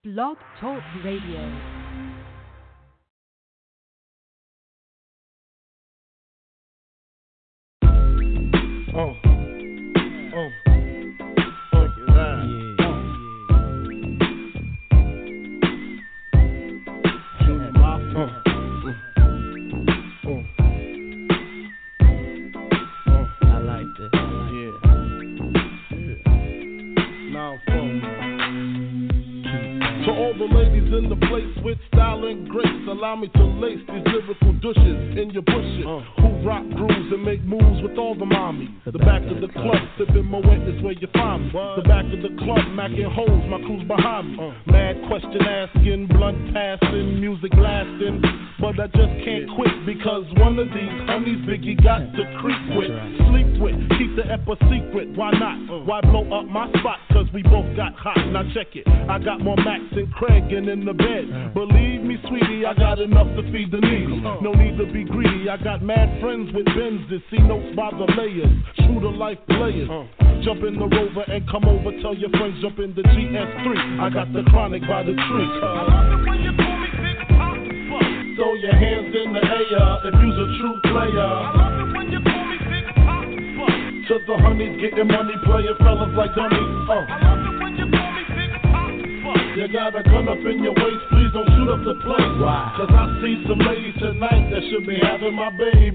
Blog Talk Radio. In the place with style and grace, allow me to lace these lyrical douches in your bushes. Who rock grooves and make moves with all the mommies. The back of the club, sipping Moet is where you find me. The back of the club, macking holes, my crew's behind me. Mad question asking, blunt passing, music lasting. But I just can't quit because one of these homies Biggie got to creep with, sleep with, keep the ep a secret. Why not? Why blow up my spot? Cause we both got hot. Now check it. I got more Max and Craig and in the bed. Believe me, sweetie, I got enough to feed the needy. No need to be greedy. I got mad friends with Benzes, see notes by the layers, true to life players. Jump in the Rover and come over. Tell your friends jump in the GS3. I got the chronic by the tree. I love it when you call me Big Papa. Throw your hands in the air if you's a true player. I love it when you call me Big Papa. To the honeys getting money, playing fellas like dummies. I love it when you call me Big Papa. You got a gun up in your waist, please don't shoot up the place. Why? Cause I see some ladies tonight that should be having my baby.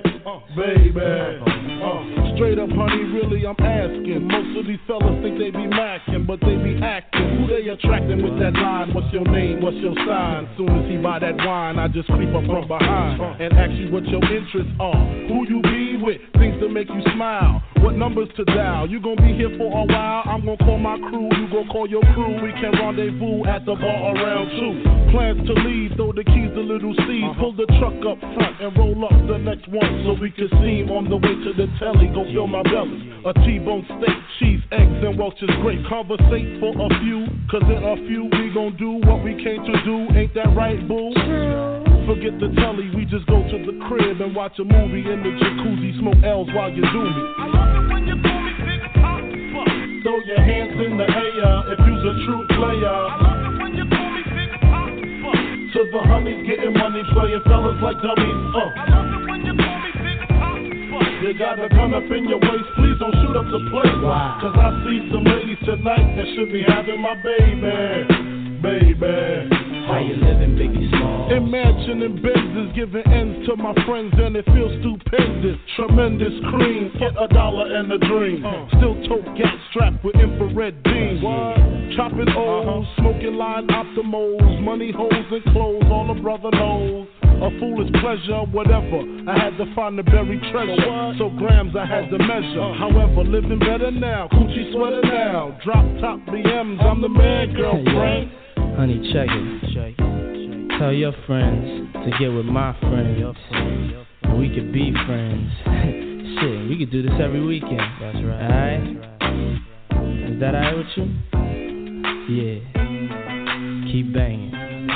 Straight up, honey, really I'm asking. Most of these fellas think they be macking, but they be acting. Who they attracting with that line? What's your name? What's your sign? Soon as he buy that wine, I just creep up from behind and ask you what your interests are. Who you be with? Things to make you smile. What numbers to dial? You gon' be here for a while. I'm gon' call my crew. You gon' call your crew. We can rendezvous at the bar around 2. Plans to leave, throw the keys to Little C's. Pull the truck up front and roll up the next one so we can see him on the way to the telly. Go fill my belly. A T-bone steak, cheese, eggs, and Welch's grape. Conversate for a few, cause in a few we gon' do what we came to do. Ain't that right, boo? Forget the telly, we just go to the crib and watch a movie in the jacuzzi. Smoke L's while you do me. I love it when you call me Big Papa. Throw your hands in the air if you's a true player. I love it when you call me Big Papa. To the honeys getting money, playing fellas like dummies. I love it when you call me Big Papa. You got a gun up in your waist, please don't shoot up the place. Wow. Cause I see some ladies tonight that should be having my baby. How you living, Biggie Small? Imagining Benzes, giving ends to my friends, and it feels stupendous. Tremendous cream, get $1 and a dream. Still tote gas strapped with infrared beams. Chopping O's, smoking line optimals, money holes and clothes, all the brother knows. A foolish pleasure, whatever. I had to find the buried treasure. So grams I had to measure. However, living better now. Coochie sweater now. Drop top BMs. I'm the man, girlfriend. Honey, check it. Tell your friends to get with my friends. We could be friends. Shit, we could do this every weekend. That's right. Alright? Is that alright with you? Yeah. Keep banging.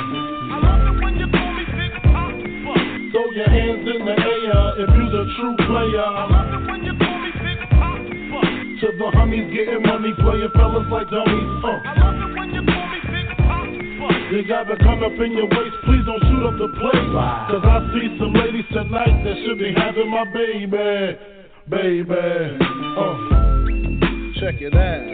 Throw your hands in the air if you's a true player. I love it when you call me Big Papa. To the homies getting money, playing fellas like dummies. I love it when you call me Big Papa. You got a gun up in your waist, please don't shoot up the place. Cause I see some ladies tonight that should be having my baby. Check it out.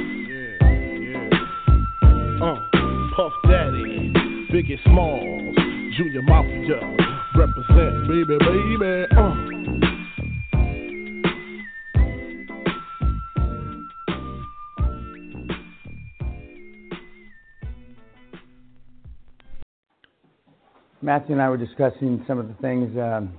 Puff Daddy, Biggie Smalls, Junior Mafia, represent, baby. Matthew and I were discussing some of the things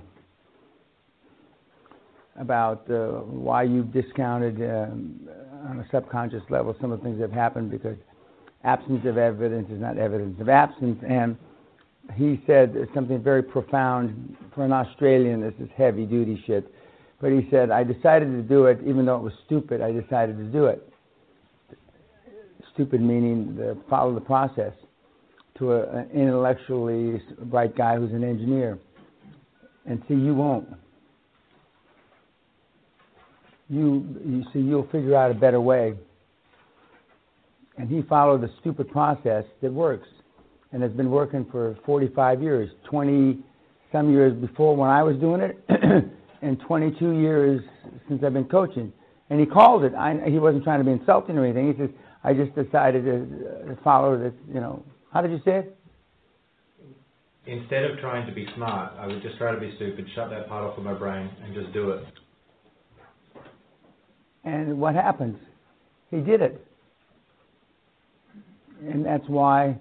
about why you've discounted on a subconscious level some of the things that have happened because absence of evidence is not evidence of absence. And he said something very profound. For an Australian, this is heavy duty shit. But he said, I decided to do it even though it was stupid. I decided to do it. Stupid meaning follow the process to an intellectually bright guy who's an engineer. And see, you won't. You see, you'll figure out a better way. And he followed a stupid process that works and has been working for 45 years, 20-some years before when I was doing it, and 22 years since I've been coaching. And he called it. He wasn't trying to be insulting or anything. He says, I just decided to follow this, How did you say it? Instead of trying to be smart, I would just try to be stupid, shut that part off of my brain, and just do it. And what happens? He did it. And that's why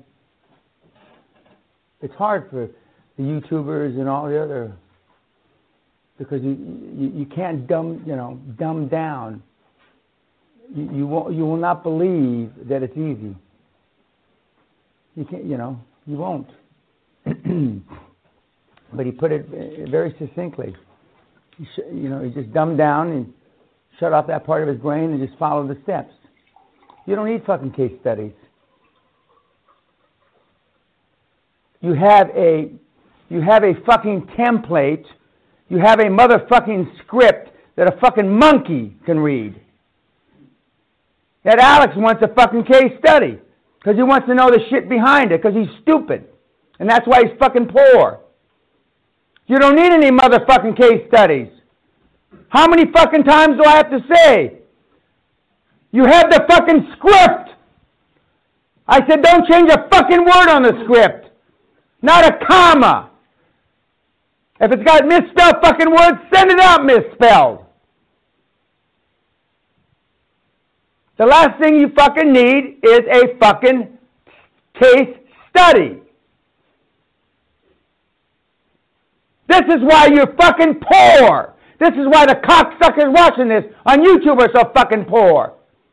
it's hard for the YouTubers and all the other, because you can't dumb down. You will not believe that it's easy. You can't, you won't. But he put it very succinctly. He just dumbed down and shut off that part of his brain and just follow the steps. You don't need fucking case studies. You have a fucking template. You have a motherfucking script that a fucking monkey can read. That Alex wants a fucking case study because he wants to know the shit behind it because he's stupid. And that's why he's fucking poor. You don't need any motherfucking case studies. How many fucking times do I have to say? You have the fucking script. I said don't change a fucking word on the script. Not a comma. If it's got misspelled fucking words, send it out misspelled. The last thing you fucking need is a fucking case study. This is why you're fucking poor. This is why the cocksuckers watching this on YouTube are so fucking poor.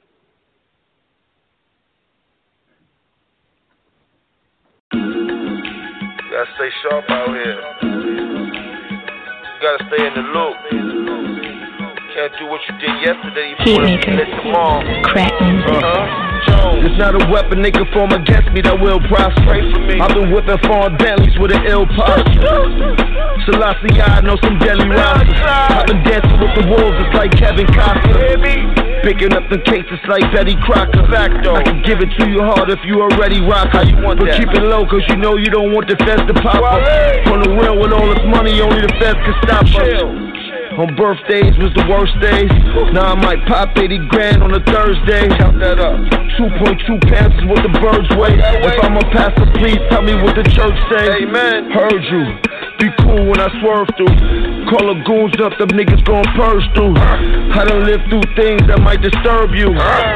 Gotta stay sharp out here. Gotta stay in the loop. Can't do what you did yesterday. You put it tomorrow. Crack music. It's not a weapon they can form against me that will prosper. I've been whipping foreign Bentleys with an ill posture. Selassie, I know some deadly rosters. I've been dancing with the wolves, it's like Kevin Costner. Picking up the cases like Betty Crocker. I can give it to you hard if you already rock. How you want but that? Keep it low cause you know you don't want the feds to pop up. On the real with all this money, only the feds can stop us. On birthdays was the worst days. Now I might pop 80 grand on a Thursday. Count that up. 2.2 pounds is what the birds weigh. If I'm a pastor, please tell me what the church say. Amen. Heard you. Be cool when I swerve through. Call the goons up, them niggas gon' purge through. I done lived through things that might disturb you.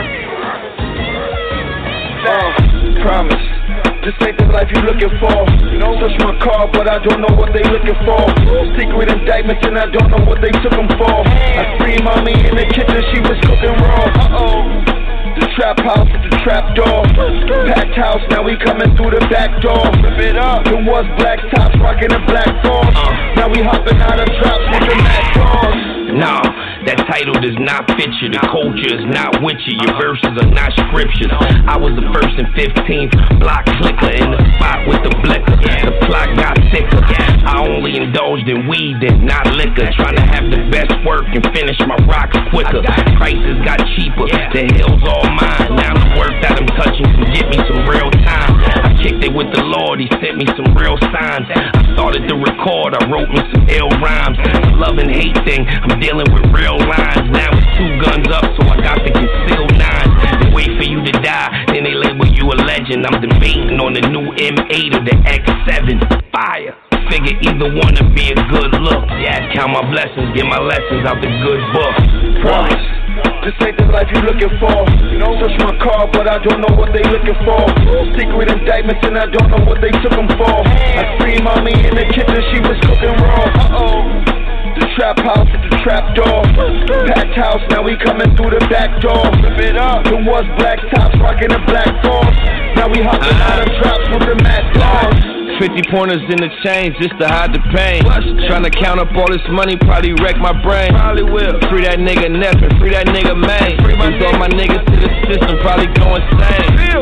Promise. This ain't the life you looking for. Touch my car, but I don't know what they looking for. Secret indictments and I don't know what they took them for. I free mommy in the kitchen, she was cooking raw. The trap house with the trap door. Packed house, now we coming through the back door. It was black tops, rocking a black thorn. Now we hopping out of drops with the Mac doors. No, that title does not fit you. The culture is not with you. Your verses are not scriptures. I was the first and 15th block clicker in the spot with the blicker. The plot got thicker. I only indulged in weed and not liquor. Trying to have the best work and finish my rocks quicker. Prices got cheaper. The hill's all mine. Now the work that I'm touching can get me some real time. I kicked it with the Lord. He sent me some real signs. I started to record. I wrote me some ill rhymes. Love and hate thing. I'm dealing with real lines. Now it's 2 guns up, so I got the concealed 9. They wait for you to die, then they label you a legend. I'm debating on the new M8 or the X7. Fire. Figure either one would be a good look. Yeah, count my blessings, get my lessons out the good book. Promise. This ain't the life you looking for. Touch my car, but I don't know what they looking for. Secret indictments and I don't know what they took them for. I free mommy in the kitchen, she was cooking raw. The trap house with the trap door. Packed house, now we coming through the back door. It was black tops, rocking a black thorn. Now we hopping out of drops with the Mac doors. 50 pointers in the chains just to hide the pain. Trying to count up all this money, probably wreck my brain. Probably will. Free that nigga Neff and free that nigga Maine. Lose all my niggas to the system, probably go insane.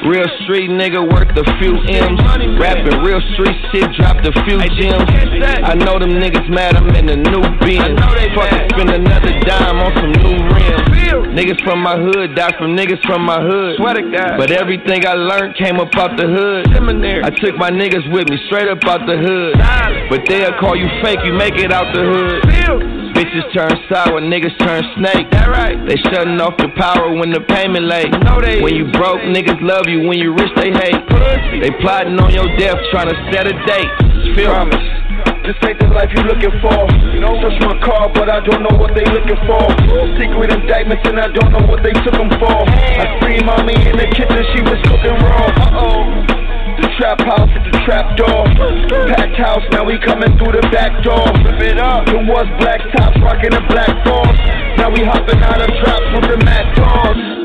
Real street nigga worth a few M's. Rapping real street shit, dropped a few gems. I know them niggas mad, I'm in a new Benz. Fucking spend another dime on some new rims. Niggas from my hood die from niggas from my hood. But everything I learned came up out the hood. I took my niggas with me straight up out the hood. But they'll call you fake, you make it out the hood. Bitches turn sour, niggas turn snake. They shutting off the power when the payment late. When you broke, niggas love you. When you rich, they hate. They plotting on your death, trying to set a date. Promise. This ain't the life you looking for. Touch my car, but I don't know what they looking for. Secret indictments and I don't know what they took them for. I free mommy in the kitchen, she was cooking raw. The trap house at the trap door. Packed house, now we coming through the back door. It was black tops, rocking the black balls. Now we hopping out of drops with the mad dogs.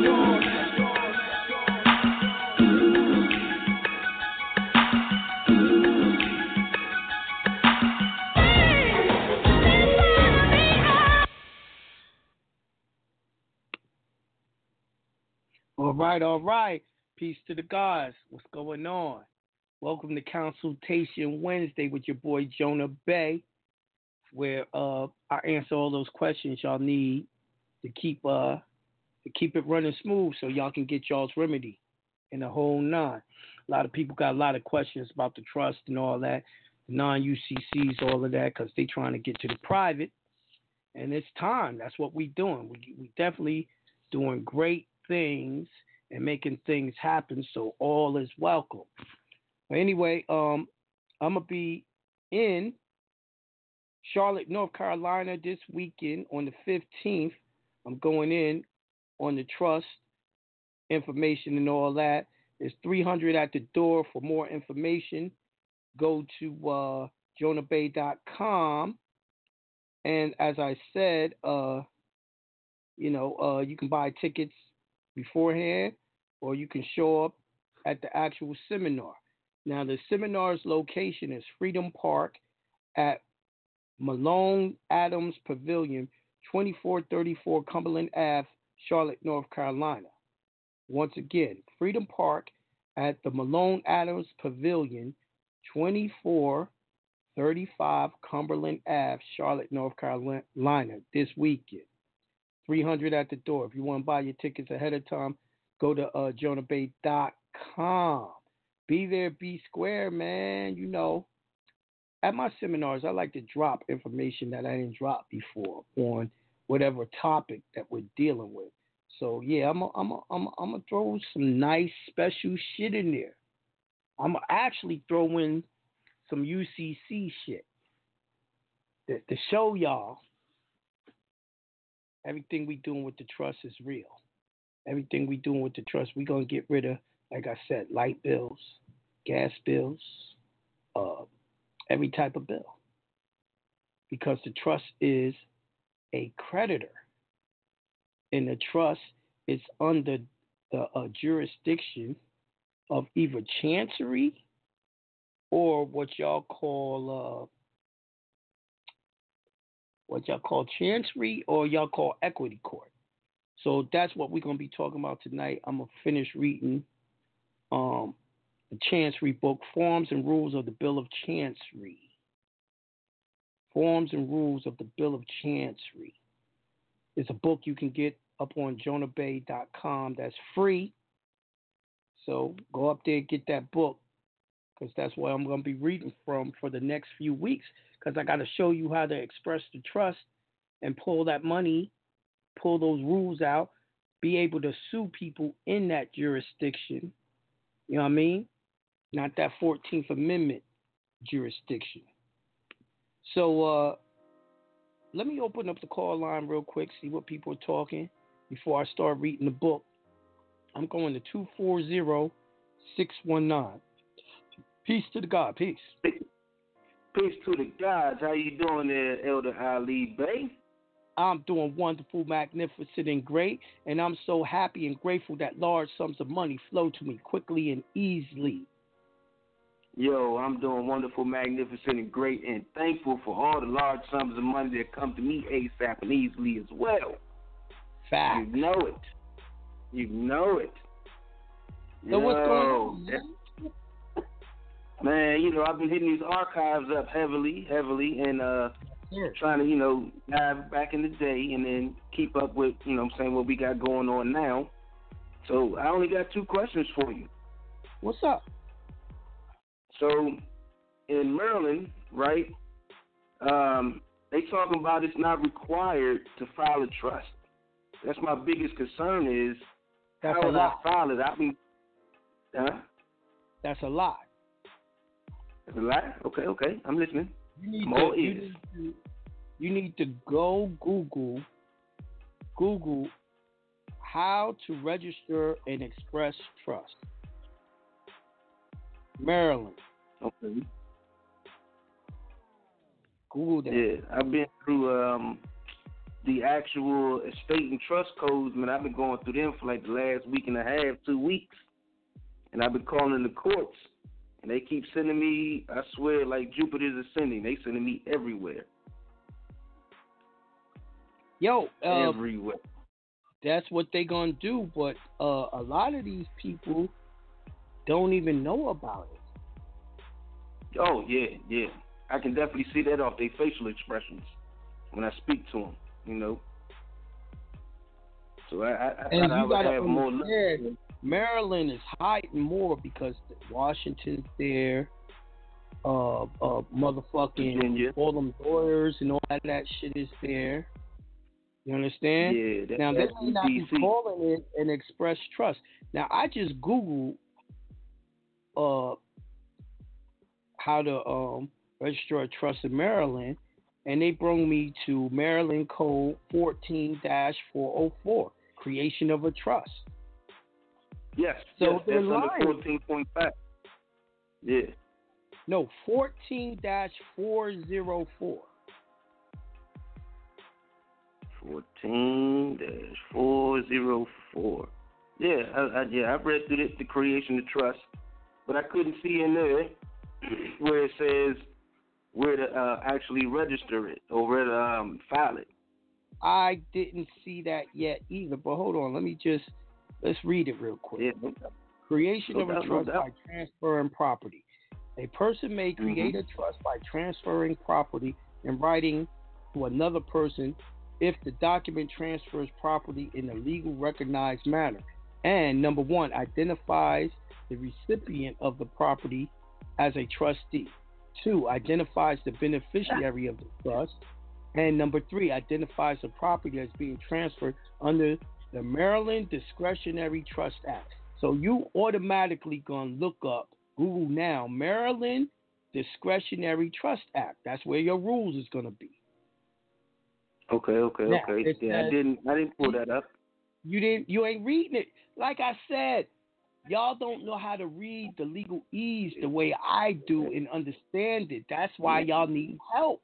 All right. Peace to the gods. What's going on? Welcome to Consultation Wednesday with your boy Jonah Bay, where I answer all those questions y'all need to keep it running smooth so y'all can get y'all's remedy in the whole nine. A lot of people got a lot of questions about the trust and all that, non-UCCs, all of that, because they trying to get to the private. And it's time. That's what we doing. We definitely doing great things and making things happen, so all is welcome. But anyway, I'm going to be in Charlotte, North Carolina this weekend on the 15th. I'm going in on the trust information and all that. There's $300 at the door. For more information, go to johnabay.com. And as I said, you can buy tickets beforehand, or you can show up at the actual seminar. Now, the seminar's location is Freedom Park at Malone Adams Pavilion, 2434 Cumberland Ave, Charlotte, North Carolina. Once again, Freedom Park at the Malone Adams Pavilion, 2435 Cumberland Ave, Charlotte, North Carolina, this weekend. $300 at the door. If you want to buy your tickets ahead of time, go to johnabay.com. Be there, be square, man. At my seminars, I like to drop information that I didn't drop before on whatever topic that we're dealing with. So yeah, I'm gonna throw some nice special shit in there. I'm gonna actually throw in some UCC shit to show y'all everything we doing with the trust is real. Everything we doing with the trust, we going to get rid of, like I said, light bills, gas bills, every type of bill. Because the trust is a creditor. And the trust is under the jurisdiction of either chancery or what y'all call chancery, or y'all call equity court. So that's what we're going to be talking about tonight. I'm going to finish reading the Chancery book, Forms and Rules of the Bill of Chancery. Forms and Rules of the Bill of Chancery. It's a book you can get up on johnabay.com. That's free. So go up there and get that book, because that's what I'm going to be reading from for the next few weeks, because I got to show you how to express the trust and pull that money, pull those rules out, be able to sue people in that jurisdiction. You know what I mean? Not that 14th Amendment jurisdiction. So let me open up the call line real quick, see what people are talking before I start reading the book. I'm going to 240-619. Peace to the God. Peace. Peace to the gods. How you doing there, Elder Ali Bey? I'm doing wonderful, magnificent, and great, and I'm so happy and grateful that large sums of money flow to me quickly and easily. Yo, I'm doing wonderful, magnificent, and great, and thankful for all the large sums of money that come to me ASAP and easily as well. Fact. You know it. You know it. So what's going on, man? You know, I've been hitting these archives up heavily, and trying to, dive back in the day and then keep up with, what we got going on now. So I only got 2 questions for you. What's up? So in Maryland, right, they talking about it's not required to file a trust. That's my biggest concern is That's how a would I lie. file it? I mean, That's a lie. That's a lie? Okay. I'm listening. You need to go Google how to register an express trust. Maryland. Okay. Google that. Yeah, I've been through the actual estate and trust codes, man. I've been going through them for like the last week and a half, 2 weeks. And I've been calling the courts. And they keep sending me, I swear, like Jupiter's ascending. They sending me everywhere. Yo, everywhere. That's what they gonna do, but a lot of these people don't even know about it. Oh, yeah. I can definitely see that off their facial expressions when I speak to them, So I and thought I you would gotta have more. understand, Maryland is hiding more because Washington's there, motherfucking Virginia. all them lawyers and all that shit is there. You understand? Yeah. Now they may not be DC. calling it an express trust. Now I just Googled how to register a trust in Maryland, and they brought me to Maryland Code 14-404, creation of a trust. Yes. So yes, they're that's under lying. 14.5. Yeah. No, 14-404. 14-404. Yeah, I've read through the creation of trust, but I couldn't see in there where it says where to actually register it or where to file it. I didn't see that yet either, but hold on, let's read it real quick. Yeah. Creation of a trust no by transferring property. A person may create a trust by transferring property in writing to another person if the document transfers property in a legal recognized manner and, number 1, identifies the recipient of the property as a trustee. 2, identifies the beneficiary of the trust. And number 3, identifies the property as being transferred under the Maryland Discretionary Trust Act. So you automatically gonna look up, Google now, Maryland Discretionary Trust Act. That's where your rules is gonna be. Okay. Now, Yeah, I didn't pull that up. You ain't reading it. Like I said, y'all don't know how to read the legalese the way I do and understand it. That's why y'all need help.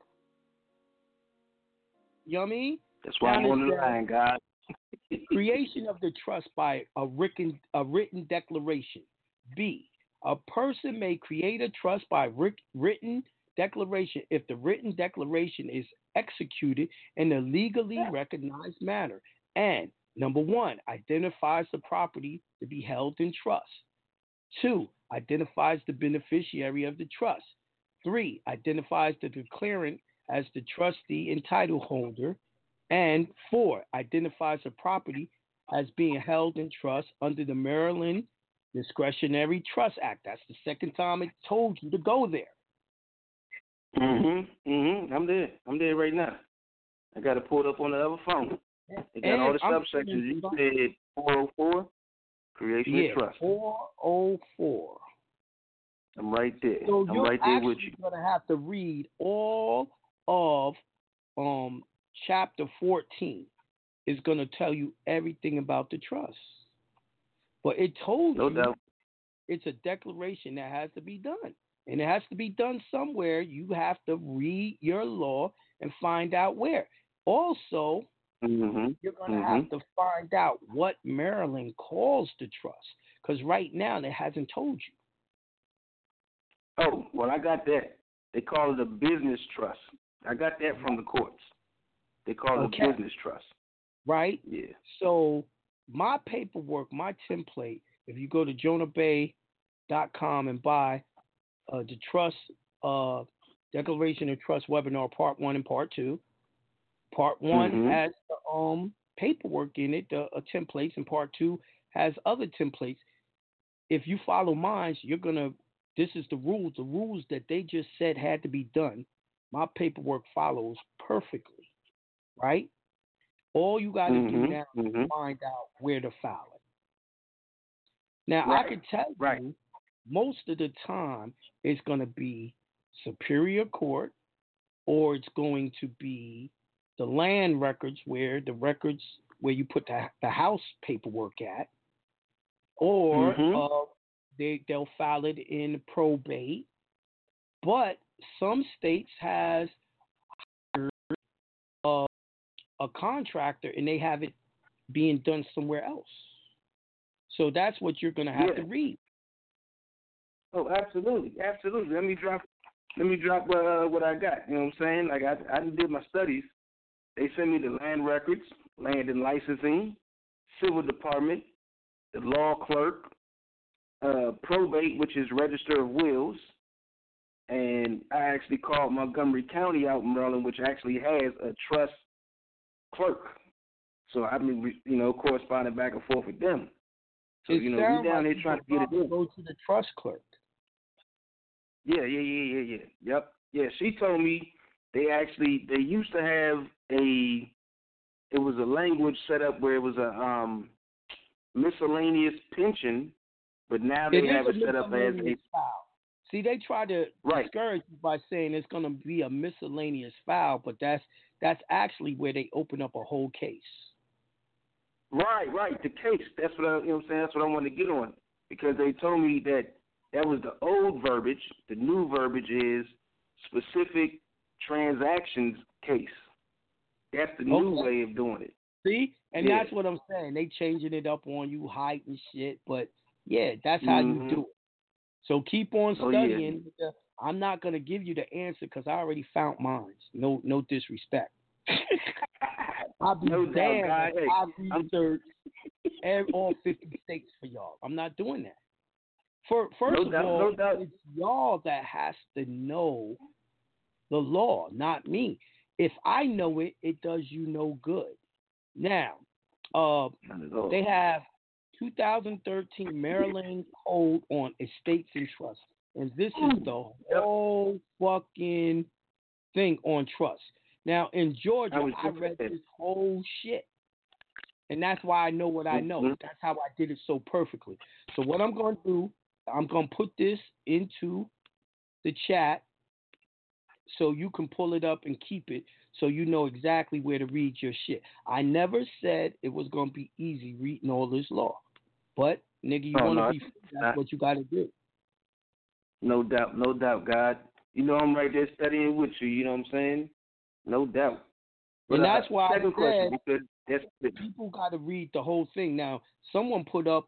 You know what I mean? That's why I'm on the line, God. Creation of the trust by a written declaration. B, a person may create a trust by written declaration if the written declaration is executed in a legally recognized manner and, number 1, identifies the property to be held in trust. 2, identifies the beneficiary of the trust. 3, identifies the declarant as the trustee and title holder. And 4, identifies the property as being held in trust under the Maryland Discretionary Trust Act. That's the second time it told you to go there. I'm there right now. I got it pulled up on the other phone. It got all the subsections. You said 404, creation of trust. 404. I'm right there. So I'm right there with you. You're going to have to read all of chapter 14. It's going to tell you everything about the trust. But it told no you doubt. It's a declaration that has to be done. And it has to be done somewhere. You have to read your law and find out where. Also, you're going to have to find out what Maryland calls the trust. Because right now, it hasn't told you. Oh, well, I got that. They call it a business trust. I got that from the courts. They call it a business trust. Right? Yeah. So my paperwork, my template If you go to jonahbey.com and buy the trust Declaration of Trust webinar Part 1 and Part 2. Part 1 has the paperwork in it, the templates, and Part 2 has other templates. If you follow mine, this is the rules that they just said had to be done. My paperwork follows perfectly, right? All you got to do now is find out where to file it. Now, I can tell you, most of the time, it's going to be Superior Court, or it's going to be the land records where you put the house paperwork at, or they'll file it in probate. But some states has a contractor and they have it being done somewhere else. So that's what you're going to have to read. Oh, absolutely. Let me drop what I got. You know what I'm saying? Like I did my studies. They send me the land records, land and licensing, civil department, the law clerk, probate, which is register of wills, and I actually called Montgomery County out in Maryland, which actually has a trust clerk. So I've been, corresponding back and forth with them. So we down here trying to get it in. Go to the trust clerk. Yeah. Yep. Yeah, she told me they used to have it was a language set up where it was a miscellaneous pension, but now they have it set up as a file. See, they try to discourage you by saying it's going to be a miscellaneous file, but that's actually where they open up a whole case. Right. The case. That's what I'm saying. That's what I wanted to get on, because they told me that was the old verbiage. The new verbiage is specific transactions case. That's the new way of doing it. See? And that's what I'm saying. They changing it up on you, hiding shit. But, yeah, that's how you do it. So keep on studying. I'm not going to give you the answer because I already found mine. No disrespect. I'll be damned. I research all 50 states for y'all. I'm not doing that. First of all, it's y'all that has to know the law, not me. If I know it, it does you no good. Now, they have 2013 Maryland Code on Estates and Trusts, and this is the whole fucking thing on trust. Now, in Georgia, I read this whole shit, and that's why I know what I know. That's how I did it so perfectly. So what I'm going to do, I'm going to put this into the chat so you can pull it up and keep it so you know exactly where to read your shit. I never said it was going to be easy reading all this law. But, nigga, you want to be free, that's what you got to do. No doubt, God. I'm right there studying with you, you know what I'm saying? No doubt. And that's why I said people got to read the whole thing. Now, someone put up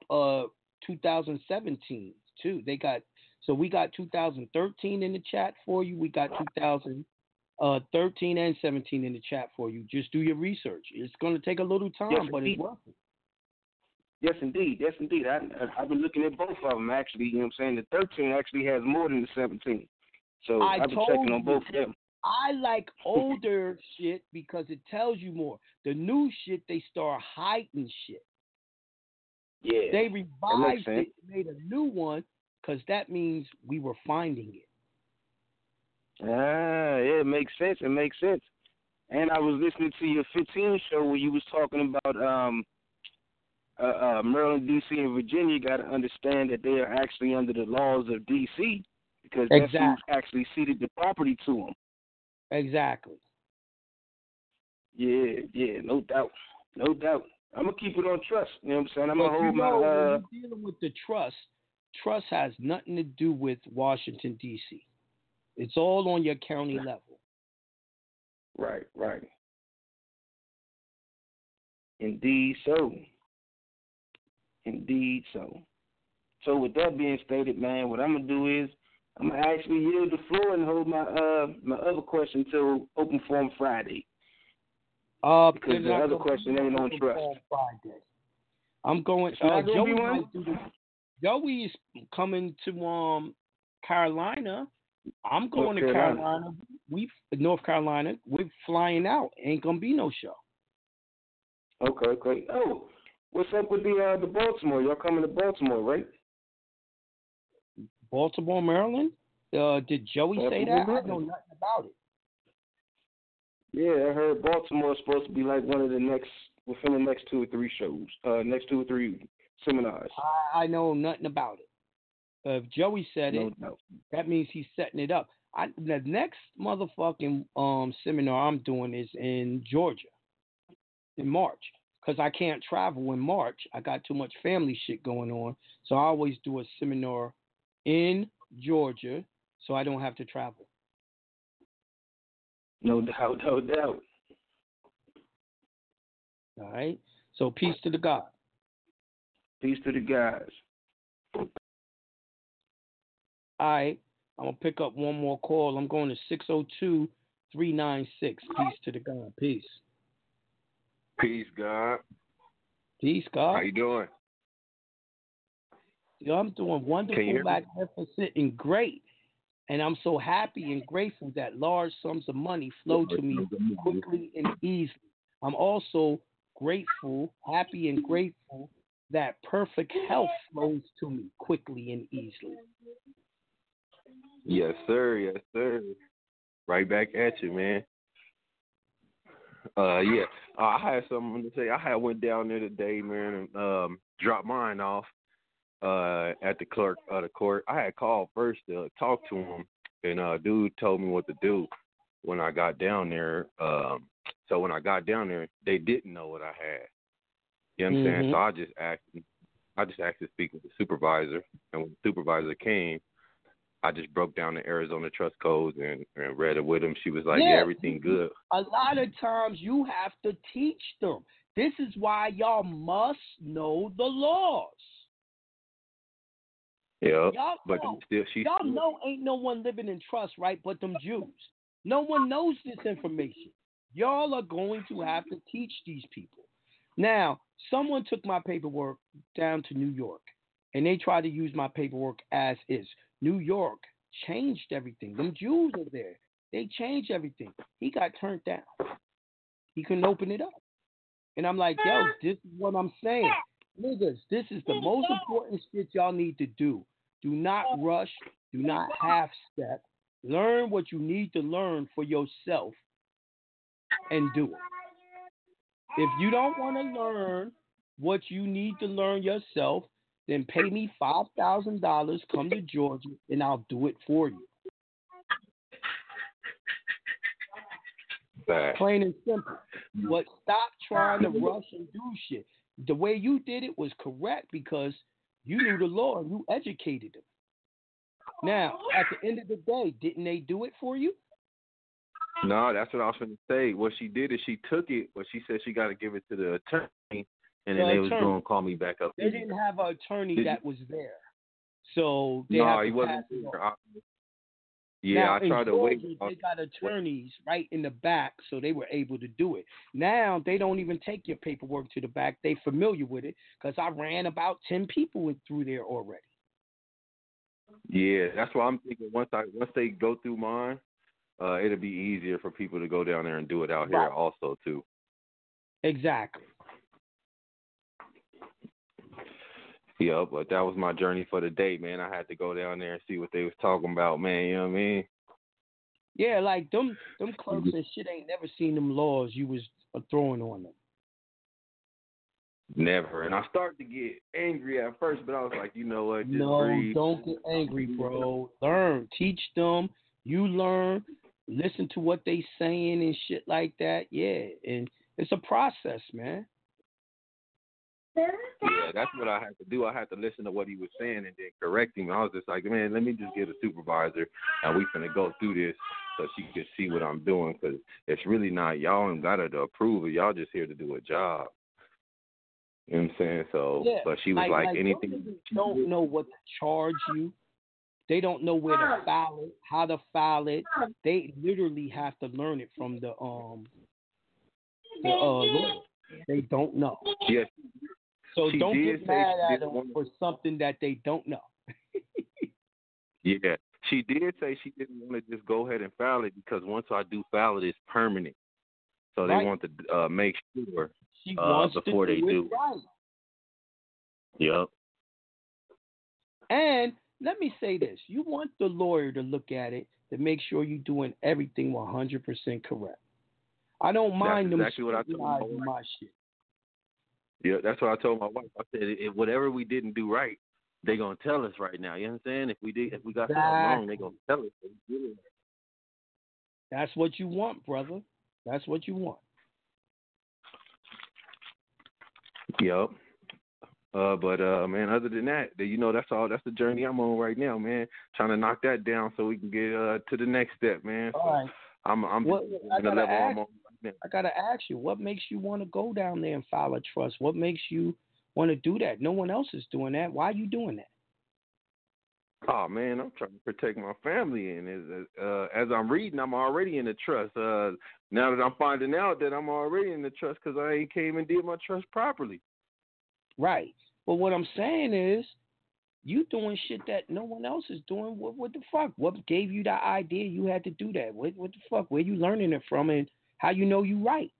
2017, too. We got 2013 in the chat for you. We got 2013 and 17 in the chat for you. Just do your research. It's going to take a little time, but it's worth it. Yes, indeed. I've been looking at both of them, actually. You know what I'm saying? The 13 actually has more than the 17. So I've been checking on both of them. I like older shit because it tells you more. The new shit, they start hiding shit. Yeah. They revised it, made a new one, because that means we were finding it. It makes sense. And I was listening to your 15 show where you was talking about Maryland, D.C., and Virginia got to understand that they are actually under the laws of D.C. because that's who actually ceded the property to them. Exactly. Yeah, no doubt. I'm going to keep it on trust. You know what I'm saying? I'm going to hold when you're dealing with the trust has nothing to do with Washington, D.C. It's all on your county level. Right. Indeed so. So with that being stated, man, what I'm going to do is I'm going to actually yield the floor and hold my other question till Open Forum Friday. Because the other question ain't on trust. Friday. I'm going. Joey might do Joey is coming to Carolina. I'm going to Carolina. North Carolina. We're flying out. Ain't gonna be no show. Okay, great. Oh, what's up with the Baltimore? Y'all coming to Baltimore, right? Baltimore, Maryland. Did Joey say that? I know nothing about it. Yeah, I heard Baltimore is supposed to be like one of the within the next 2 or 3 shows, next 2 or 3 seminars. I know nothing about it. If Joey said it, No. that means he's setting it up. The next motherfucking seminar I'm doing is in Georgia in March because I can't travel in March. I got too much family shit going on, so I always do a seminar in Georgia so I don't have to travel. No doubt, no doubt. All right. So peace to the God. Peace to the guys. All right. I'm going to pick up one more call. I'm going to 602-396. Peace to the God. Peace. Peace, God. Peace, God. How you doing? Yo, I'm doing wonderful, magnificent, and great. And I'm so happy and grateful that large sums of money flow to me quickly and easily. I'm also grateful, happy and grateful that perfect health flows to me quickly and easily. Yes, sir. Yes, sir. Right back at you, man. Yeah. I had something to say. I had went down there today, man, and dropped mine off at the clerk of the court. I had called first to talk to him, and dude told me what to do when I got down there. So when I got down there, they didn't know what I had. You know what I'm saying? So I just asked to speak with the supervisor, and when the supervisor came, I just broke down the Arizona trust codes and read it with him. She was like, yeah, everything good. A lot of times you have to teach them. This is why y'all must know the laws. Yeah, y'all but know, still, y'all know ain't no one living in trust, right, but them Jews. No one knows this information. Y'all are going to have to teach these people. Now, someone took my paperwork down to New York, and they tried to use my paperwork as is. New York changed everything. Them Jews are there. They changed everything. He got turned down. He couldn't open it up. And I'm like, yo, this is what I'm saying. Niggas, this is the most important shit y'all need to do. Do not rush. Do not half-step. Learn what you need to learn for yourself and do it. If you don't want to learn what you need to learn yourself, then pay me $5,000, come to Georgia, and I'll do it for you. Plain and simple. But stop trying to rush and do shit. The way you did it was correct because you knew the law and you educated them. Now, at the end of the day, didn't they do it for you? No, that's what I was going to say. What she did is she took it, but she said she got to give it to the attorney, and then they was going to call me back up. They didn't have an attorney that was there. So they have to he wasn't pass it there. on. Yeah, now, I tried to wait. They got attorneys right in the back, so they were able to do it. Now they don't even take your paperwork to the back. They familiar with it because I ran about 10 people through there already. Yeah, that's why I'm thinking once they go through mine, it'll be easier for people to go down there and do it out here also too. Exactly. Yeah, but that was my journey for the day, man. I had to go down there and see what they was talking about, man. You know what I mean? Yeah, like them clerks and shit ain't never seen them laws you was throwing on them. Never. And I started to get angry at first, but I was like, you know what? Just breathe. Don't get angry, bro. Learn. Teach them. You learn. Listen to what they saying and shit like that. Yeah, and it's a process, man. Yeah, that's what I had to do. I had to listen to what he was saying and then correct him. I was just like, man, let me just get a supervisor, and we finna go through this so she can see what I'm doing, because it's really not, y'all ain't got to approve it. Y'all just here to do a job. You know what I'm saying? So, yeah, but she was like anything. They don't know what to charge you. They don't know where to file it, how to file it. They literally have to learn it from the lawyer. They don't know. Yes. So she don't did get say mad she at didn't them want for something that they don't know. Yeah, she did say she didn't want to just go ahead and file it because once I do file it, it's permanent. So they Right. want to make sure She wants before to they do it do. right. Yep. And let me say this: you want the lawyer to look at it to make sure you're doing everything 100% correct. I don't mind That's exactly them what I told my scrutinizing my shit. Yeah, that's what I told my wife. I said, if whatever we didn't do right, they gonna tell us right now. You understand? If we got something wrong, they gonna tell us. That's what you want, brother. That's what you want. Yep. But man, other than that, that's all. That's the journey I'm on right now, man. Trying to knock that down so we can get to the next step, man. So All right. I'm I in the gotta level I'm ask. on right now. I gotta ask you, what makes you want to go down there and file a trust? What makes you want to do that? No one else is doing that. Why are you doing that? Oh man, I'm trying to protect my family, and as I'm reading, I'm already in the trust. Now that I'm finding out that I'm already in the trust because I ain't came and did my trust properly. Right. But what I'm saying is, you doing shit that no one else is doing. What the fuck? What gave you the idea you had to do that? What the fuck? Where you learning it from, and how you know you right?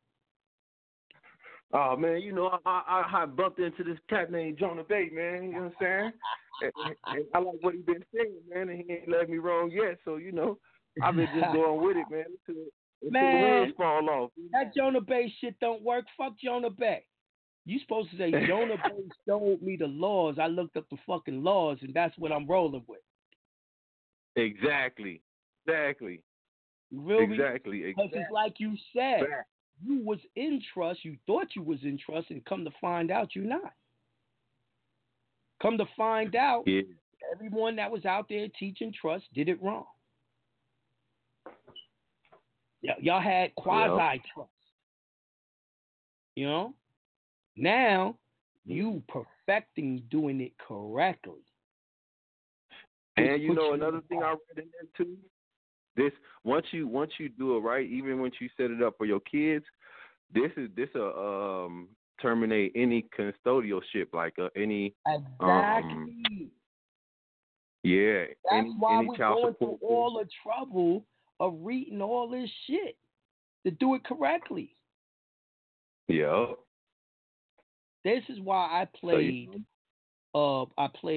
Oh man, I bumped into this cat named Jonah Bate, man. You know what I'm saying? and I like what he been saying, man, and he ain't led me wrong yet. So I've been just going with it, man. Until the wheels fall off. That Jonah Bay shit don't work. Fuck Jonah Bay. You supposed to say Jonah Bay showed me the laws. I looked up the fucking laws, and that's what I'm rolling with. Exactly. You feel me? Exactly. Because it's like you said, you was in trust. You thought you was in trust, and come to find out, you're not. Come to find out, everyone that was out there teaching trust did it wrong. Y'all had quasi trust. Now you perfecting doing it correctly. And another thing I read in there too. This once you do it right, even once you set it up for your kids, this terminate any custodialship, like any exactly. That's why any we're child going support through all the trouble of reading all this shit to do it correctly. Yeah. This is why I played. Follow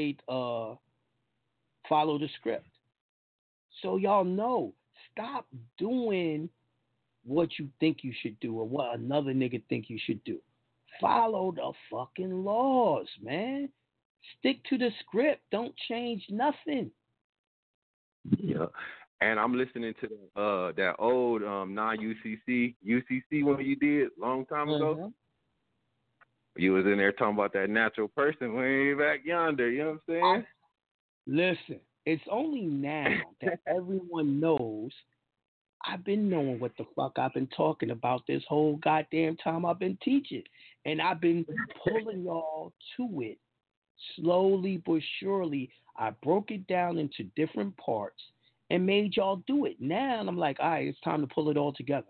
the script. So y'all know, stop doing what you think you should do or what another nigga think you should do. Follow the fucking laws, man. Stick to the script. Don't change nothing. Yeah. And I'm listening to that old non-UCC one you did a long time ago. You was in there talking about that natural person way back yonder. You know what I'm saying? Listen, it's only now that everyone knows I've been knowing what the fuck I've been talking about this whole goddamn time I've been teaching. And I've been pulling y'all to it slowly but surely. I broke it down into different parts and made y'all do it. Now I'm like, all right, it's time to pull it all together.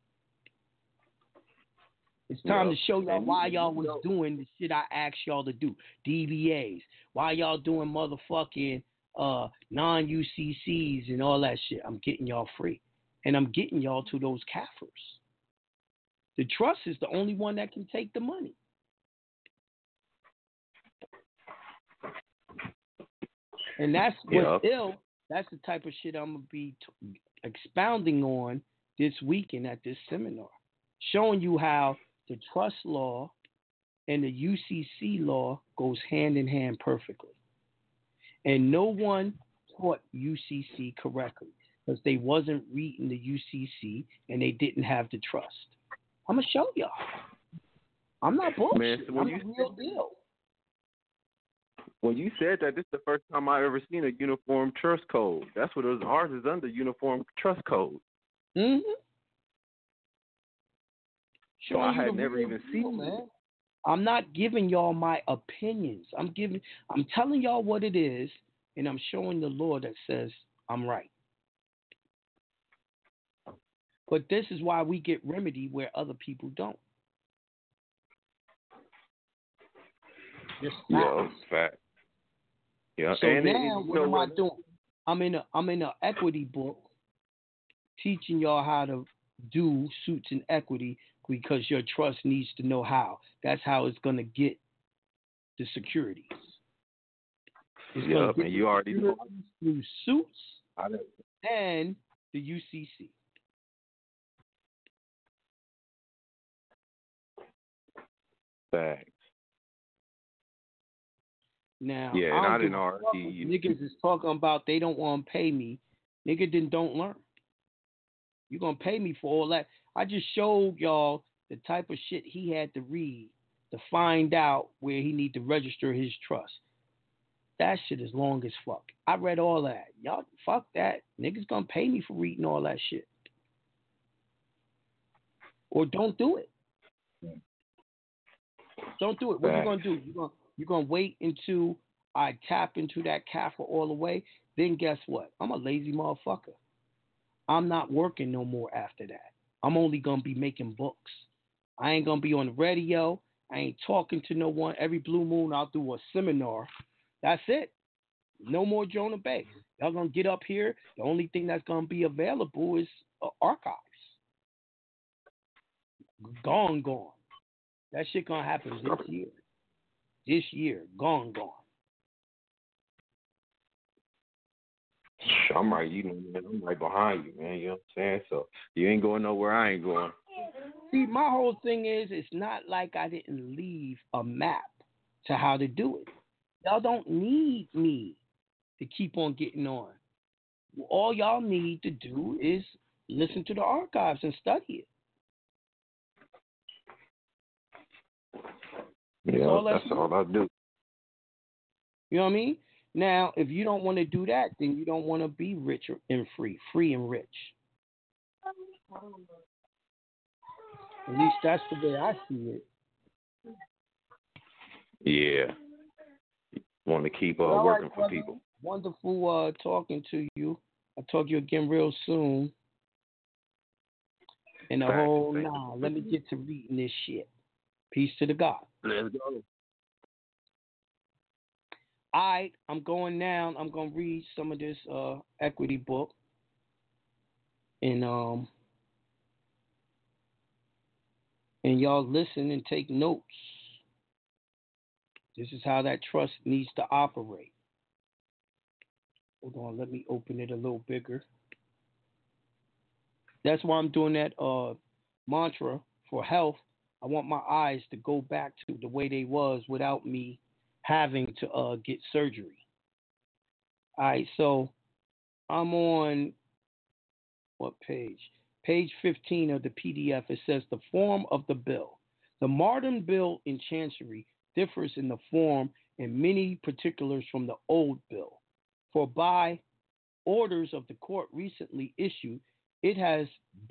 It's time to show y'all why y'all was doing the shit I asked y'all to do. DBAs. Why y'all doing motherfucking non-UCCs and all that shit. I'm getting y'all free. And I'm getting y'all to those Kafirs. The trust is the only one that can take the money. And that's what's ill. That's the type of shit I'm going to be expounding on this weekend at this seminar. Showing you how the trust law and the UCC law goes hand in hand perfectly. And no one taught UCC correctly because they wasn't reading the UCC and they didn't have the trust. I'm going to show y'all. I'm not bullshit. Man, so I'm the real deal. When you said that, this is the first time I ever seen a uniform trust code. That's what ours is under, uniform trust code. Mm-hmm. So I had never even seen it. I'm not giving y'all my opinions. I'm telling y'all what it is, and I'm showing the law that says I'm right. But this is why we get remedy where other people don't. Just Yeah, fact. Yeah, So and now, what am I doing? I'm in a equity book teaching y'all how to do suits and equity because your trust needs to know how. That's how it's gonna get the securities. Yeah, man, you already know. Through suits and the UCC. Facts. Now, yeah, and I didn't already. Niggas is talking about they don't want to pay me. Nigga then don't learn. You're going to pay me for all that. I just showed y'all the type of shit he had to read to find out where he need to register his trust. That shit is long as fuck. I read all that. Y'all, fuck that. Niggas going to pay me for reading all that shit. Or don't do it. Don't do it. What you going to do? You're going to wait until I tap into that kaffir all the way. Then guess what? I'm a lazy motherfucker. I'm not working no more after that. I'm only going to be making books. I ain't going to be on the radio. I ain't talking to no one. Every blue moon, I'll do a seminar. That's it. No more Jonah Bey. Y'all going to get up here. The only thing that's going to be available is archives. Gone. That shit going to happen this year. This year. Gone. I'm right, I'm right behind you, man. You know what I'm saying? So you ain't going nowhere, I ain't going. See, my whole thing is, it's not like I didn't leave a map to how to do it. Y'all don't need me to keep on getting on. All y'all need to do is listen to the archives and study it. That's all I do. You know what I mean? Now, if you don't want to do that, then you don't want to be rich and free and rich. At least that's the way I see it. Yeah. Want to keep working for people. Wonderful talking to you. I'll talk to you again real soon. And the whole let me get to reading this shit. Peace to the God. Let's go. All right, I'm going now. I'm going to read some of this equity book. And y'all listen and take notes. This is how that trust needs to operate. Hold on, let me open it a little bigger. That's why I'm doing that mantra for health. I want my eyes to go back to the way they was without me having to get surgery. All right, so I'm on what page? Page 15 of the PDF. It says the form of the bill. The modern bill in Chancery differs in the form and many particulars from the old bill. For by orders of the court recently issued, it has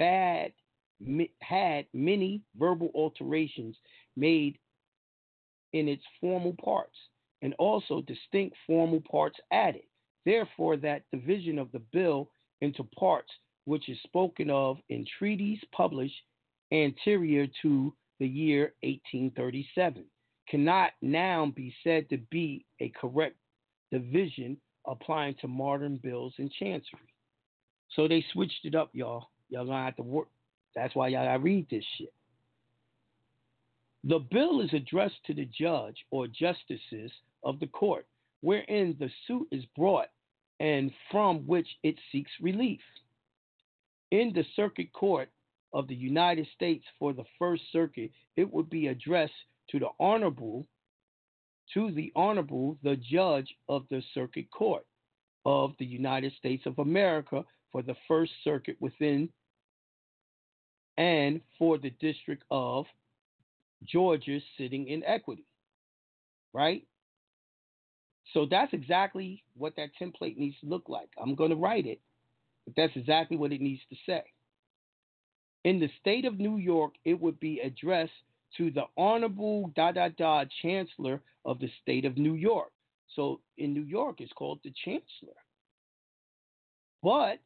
had many verbal alterations made in its formal parts, and also distinct formal parts added. Therefore, that division of the bill into parts which is spoken of in treaties published anterior to the year 1837 cannot now be said to be a correct division applying to modern bills in Chancery. So they switched it up, y'all. Y'all gonna have to work. That's why y'all gotta read this shit. The bill is addressed to the judge or justices of the court wherein the suit is brought and from which it seeks relief. In the Circuit Court of the United States for the First Circuit, it would be addressed to the Honorable, the Judge of the Circuit Court of the United States of America for the First Circuit within and for the District of Georgia sitting in equity, right? So that's exactly what that template needs to look like. I'm going to write it, but that's exactly what it needs to say. In the state of New York, it would be addressed to the Honorable Chancellor of the state of New York. So in New York, it's called the Chancellor. But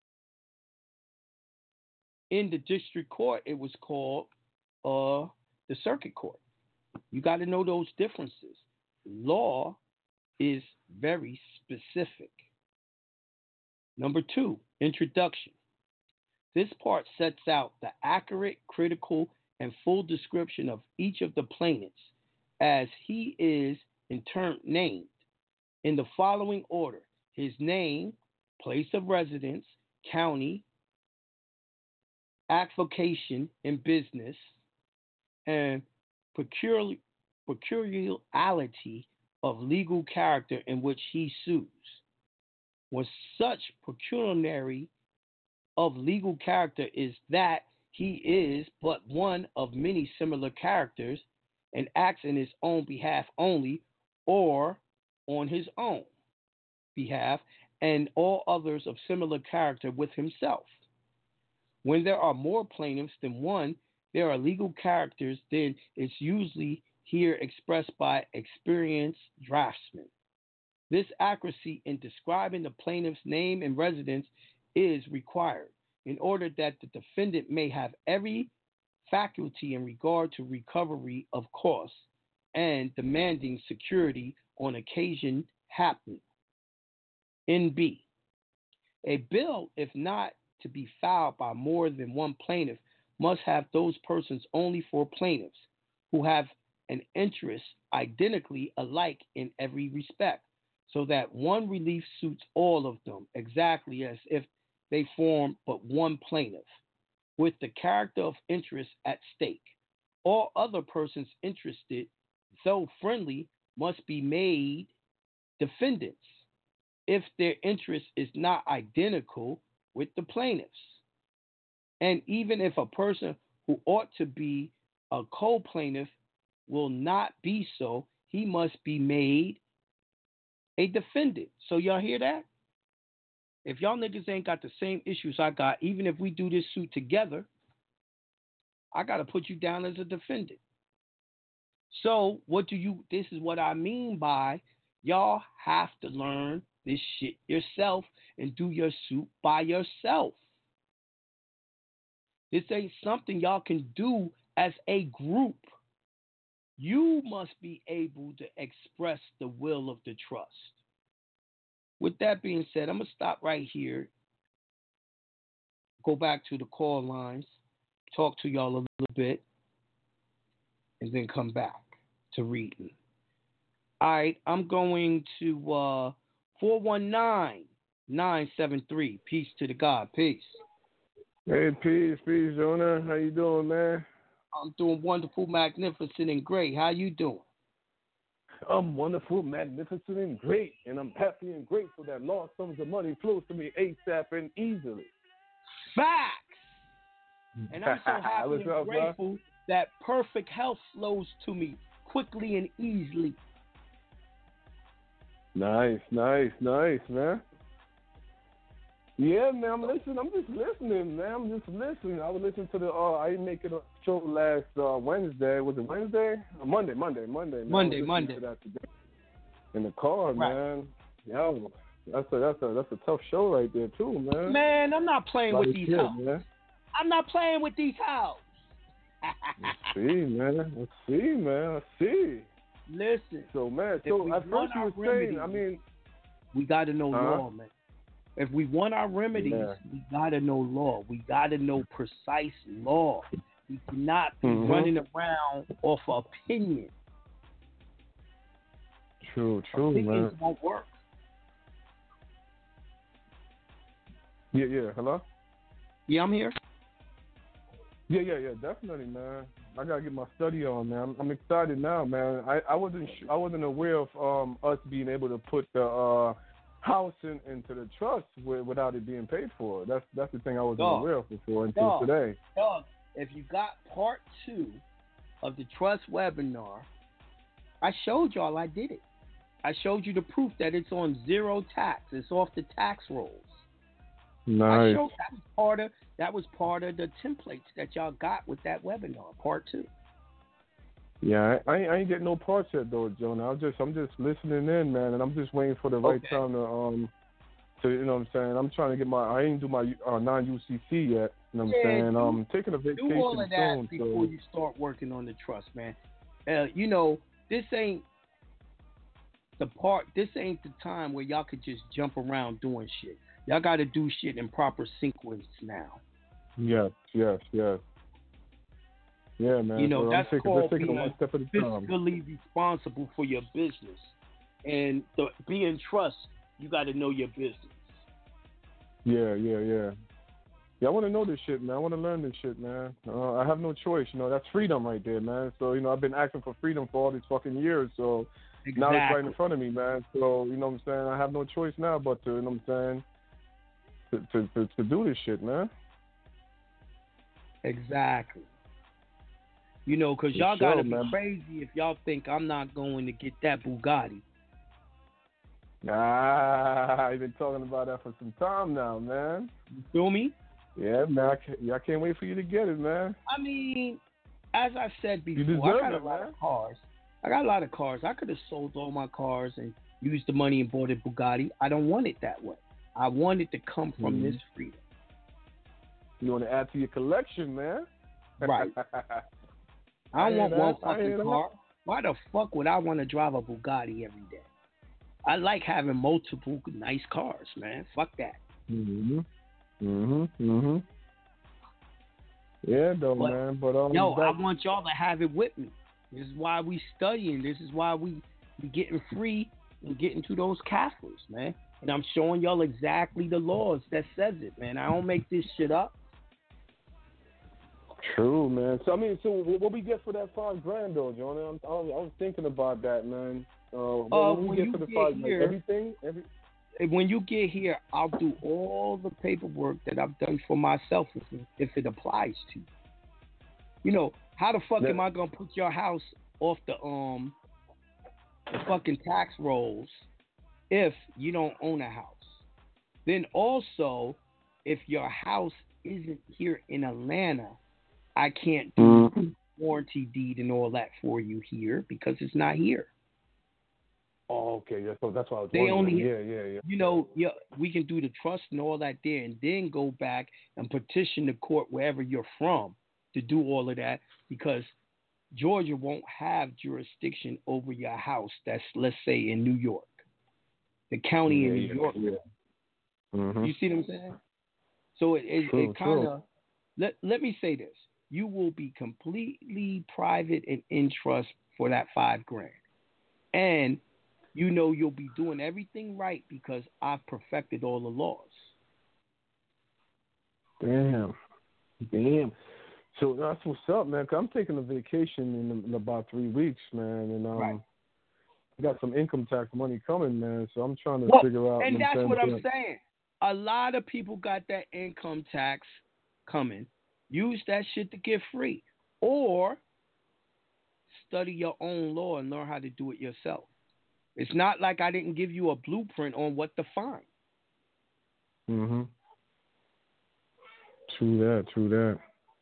in the District Court, it was called the Circuit Court. You got to know those differences. law is very specific. Number 2, introduction. This part sets out the accurate, critical, and full description of each of the plaintiffs as he is in turn named in the following order: his name, place of residence, county, avocation in business, and peculiarity of legal character in which he sues. When such peculiarity of legal character is that he is but one of many similar characters and acts in his own behalf only or on his own behalf and all others of similar character with himself. When there are more plaintiffs than one, there are legal characters, then it's usually here expressed by experienced draftsmen. This accuracy in describing the plaintiff's name and residence is required in order that the defendant may have every faculty in regard to recovery of costs and demanding security on occasion happening. NB. A bill, if not to be filed by more than one plaintiff, must have those persons only for plaintiffs who have an interest identically alike in every respect, so that one relief suits all of them exactly as if they form but one plaintiff, with the character of interest at stake. All other persons interested, though friendly, must be made defendants if their interest is not identical with the plaintiffs. And even if a person who ought to be a co-plaintiff will not be so, he must be made a defendant. So y'all hear that? If y'all niggas ain't got the same issues I got, even if we do this suit together, I got to put you down as a defendant. So this is what I mean by y'all have to learn this shit yourself and do your suit by yourself. This ain't something y'all can do as a group. You must be able to express the will of the trust. With that being said, I'm going to stop right here, go back to the call lines, talk to y'all a little bit, and then come back to reading. All right, I'm going to 419-973. Peace to the God. Peace. Hey, peace, Jonah. How you doing, man? I'm doing wonderful, magnificent, and great. How you doing? I'm wonderful, magnificent, and great. And I'm happy and grateful that large sums of money flows to me ASAP and easily. Facts! And I'm so happy and grateful that perfect health flows to me quickly and easily. Nice, man. Yeah, man, I'm listening. I'm just listening, man. I'm just listening. I was listening to I didn't make it a show last Wednesday. Was it Wednesday? Monday. Man. Monday. To that today. In the car, right. Man. Yo, that's a tough show right there too, man. Man, I'm not playing with these hoes. I'm not playing with these hoes. I see, man. Listen. So, man, at first you were saying, we got to know law, man. If we want our remedies, we got to know law. We got to know precise law. We cannot be running around off opinion. True, Opinions man. won't work. Yeah. Hello? Yeah, I'm here. Yeah, definitely, man. I gotta get my study on, man. I'm excited now, man. I wasn't aware of us being able to put the house into the trust without it being paid for. That's the thing I wasn't aware of before until today. If you got part 2 of the trust webinar, I showed y'all I did it. I showed you the proof that it's on zero tax. It's off the tax rolls. Nice. I showed that was part of the templates that y'all got with that webinar, part 2. Yeah, I ain't getting no parts yet though, Jonah. I'm just listening in, man, and I'm just waiting for the right time to you know what I'm saying. I'm trying to get I ain't do my non-UCC yet. You know what I'm saying. I'm taking a vacation do all of that soon, before you start working on the trust, man. You know, this ain't This ain't the time where y'all could just jump around doing shit. Y'all got to do shit in proper sequence now. Yes. Yeah, man. You know, that's called being one step at a time. fiscally responsible for your business. And to be in trust, you got to know your business. Yeah, I want to know this shit, man. I want to learn this shit, man. I have no choice. You know, that's freedom right there, man. So, you know, I've been asking for freedom for all these fucking years. So now it's right in front of me, man. So, you know what I'm saying? I have no choice now but to, you know what I'm saying, to do this shit, man. Exactly. You know, because y'all got to be crazy if y'all think I'm not going to get that Bugatti. I've been talking about that for some time now, man. You feel me? Yeah, man. I can't wait for you to get it, man. I mean, as I said before, I got a lot of cars. I could have sold all my cars and used the money and bought a Bugatti. I don't want it that way. I want it to come from this freedom. You want to add to your collection, man? Right. I don't want one fucking car. Why the fuck would I want to drive a Bugatti every day? I like having multiple nice cars, man. Fuck that. Yeah, though, man. But I want y'all to have it with me. This is why we studying. This is why we getting free and getting to those Catholics, man. And I'm showing y'all exactly the laws that says it, man. I don't make this shit up. True, man. So what we get for that $5,000 though, Jonah? I was thinking about that, man. What we get for the $5,000? Everything. When you get here, I'll do all the paperwork that I've done for myself if it applies to you. You know, how the fuck am I gonna put your house off the fucking tax rolls if you don't own a house? Then also, if your house isn't here in Atlanta, I can't do warranty deed and all that for you here because it's not here. Oh, okay. Yeah, so that's why I was wondering. Yeah. You know, we can do the trust and all that there, and then go back and petition the court wherever you're from to do all of that, because Georgia won't have jurisdiction over your house that's, let's say, in New York. The county in New York. Yeah. You see what I'm saying? So it kind of, let me say this. You will be completely private and in trust for that $5,000. And you know you'll be doing everything right because I've perfected all the laws. Damn. So that's what's up, man. 'Cause I'm taking a vacation in about 3 weeks, man, and I got some income tax money coming, man. So I'm trying to figure out. And that's what I'm saying. A lot of people got that income tax coming. Use that shit to get free, or study your own law and learn how to do it yourself. It's not like I didn't give you a blueprint on what to find. True that.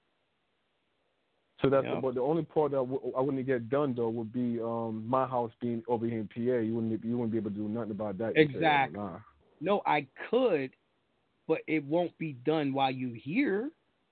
So that's but the only part that I wouldn't get done though would be my house being over here in PA. You wouldn't be able to do nothing about that. Exactly. No, I could, but it won't be done while you're here.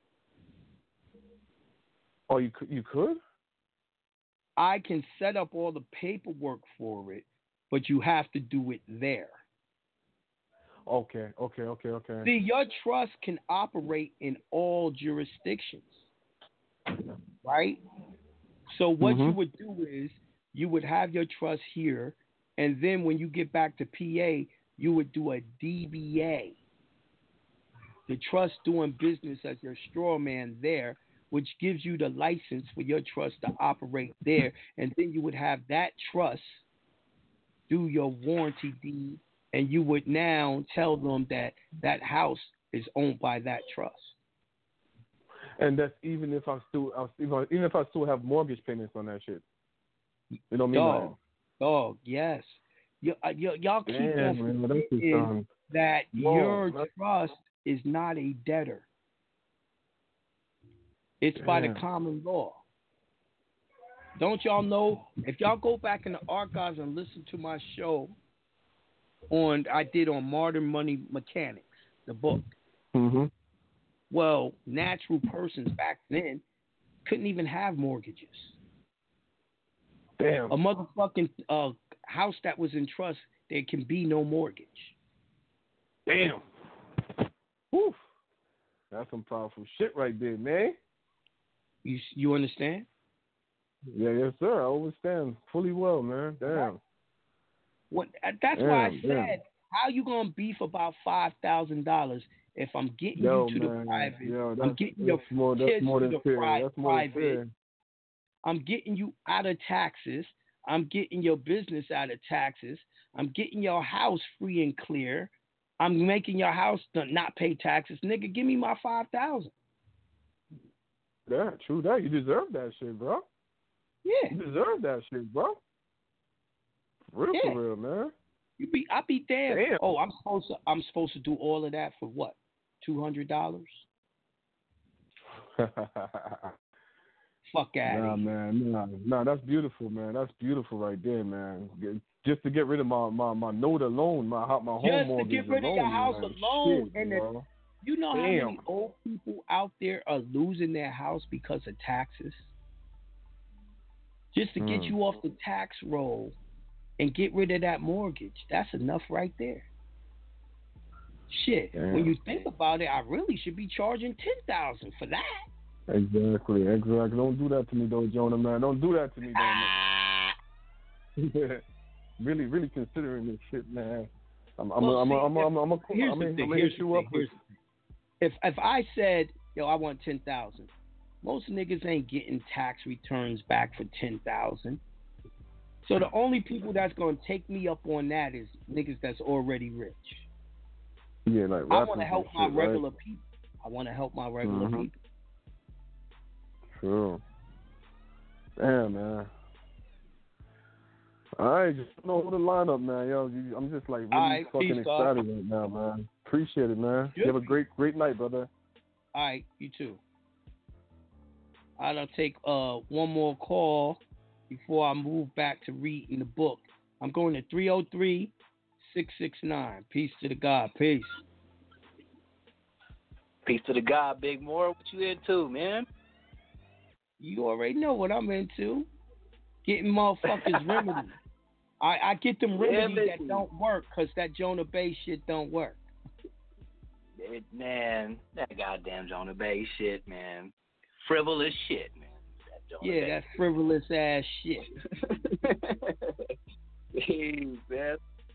Oh, you could? I can set up all the paperwork for it, but you have to do it there. Okay. See, your trust can operate in all jurisdictions, right? So what you would do is you would have your trust here, and then when you get back to PA, you would do a DBA, the trust doing business as your straw man there, which gives you the license for your trust to operate there, and then you would have that trust do your warranty deed, and you would now tell them that that house is owned by that trust. And that's even if I still have mortgage payments on that shit. You know what I mean? Dog, yes. Y'all keep on forgetting that your trust is not a debtor. It's by the common law. Don't y'all know? If y'all go back in the archives and listen to my show I did on Modern Money Mechanics, the book. Well, natural persons back then couldn't even have mortgages. Damn. A motherfucking house that was in trust, there can be no mortgage. Damn. Whew. That's some powerful shit right there, man. You understand? Yeah, yes, sir. I understand fully well, man. Damn. That's why I said, how you gonna beef about $5,000 if I'm getting you to the private? I'm getting your kids to the private. I'm getting you out of taxes. I'm getting your business out of taxes. I'm getting your house free and clear. I'm making your house not pay taxes. Nigga, give me my $5,000. Yeah, true that. You deserve that shit, bro. Yeah. You deserve that shit, bro. For real, man. I be damned. Damn. Oh, I'm supposed to do all of that for what? $200? Fuck out of here. Man. Nah, that's beautiful, man. That's beautiful right there, man. Just to get rid of my note alone, my home mortgage alone. Just to get rid of your house alone. Shit, and you know how many old people out there are losing their house because of taxes? Just to get you off the tax roll and get rid of that mortgage. That's enough right there. Shit. Damn. When you think about it, I really should be charging $10,000 for that. Exactly. Don't do that to me, though, Jonah, man. Don't do that to me, though, man. Really considering this shit, man. I'm gonna hit you up. If I said, yo, I want $10,000, most niggas ain't getting tax returns back for $10,000. So the only people that's gonna take me up on that is niggas that's already rich. Yeah, like I want to help my regular people. I want to help my regular people. True. Damn, man. All right, just know the lineup, man. Yo, I'm just like really fucking excited right now, man. Appreciate it, man. You have a great night, brother. All right, you too. I'll take one more call before I move back to reading the book. I'm going to 303-669. Peace to the God. Peace. Peace to the God, Big Moore. What you into, man? You already know what I'm into. Getting motherfuckers remedies. I get them remedies that don't work because that Jonah Bay shit don't work. Man, that goddamn Jonah Bay shit, man. Frivolous shit, man. That frivolous ass shit. Peace, man.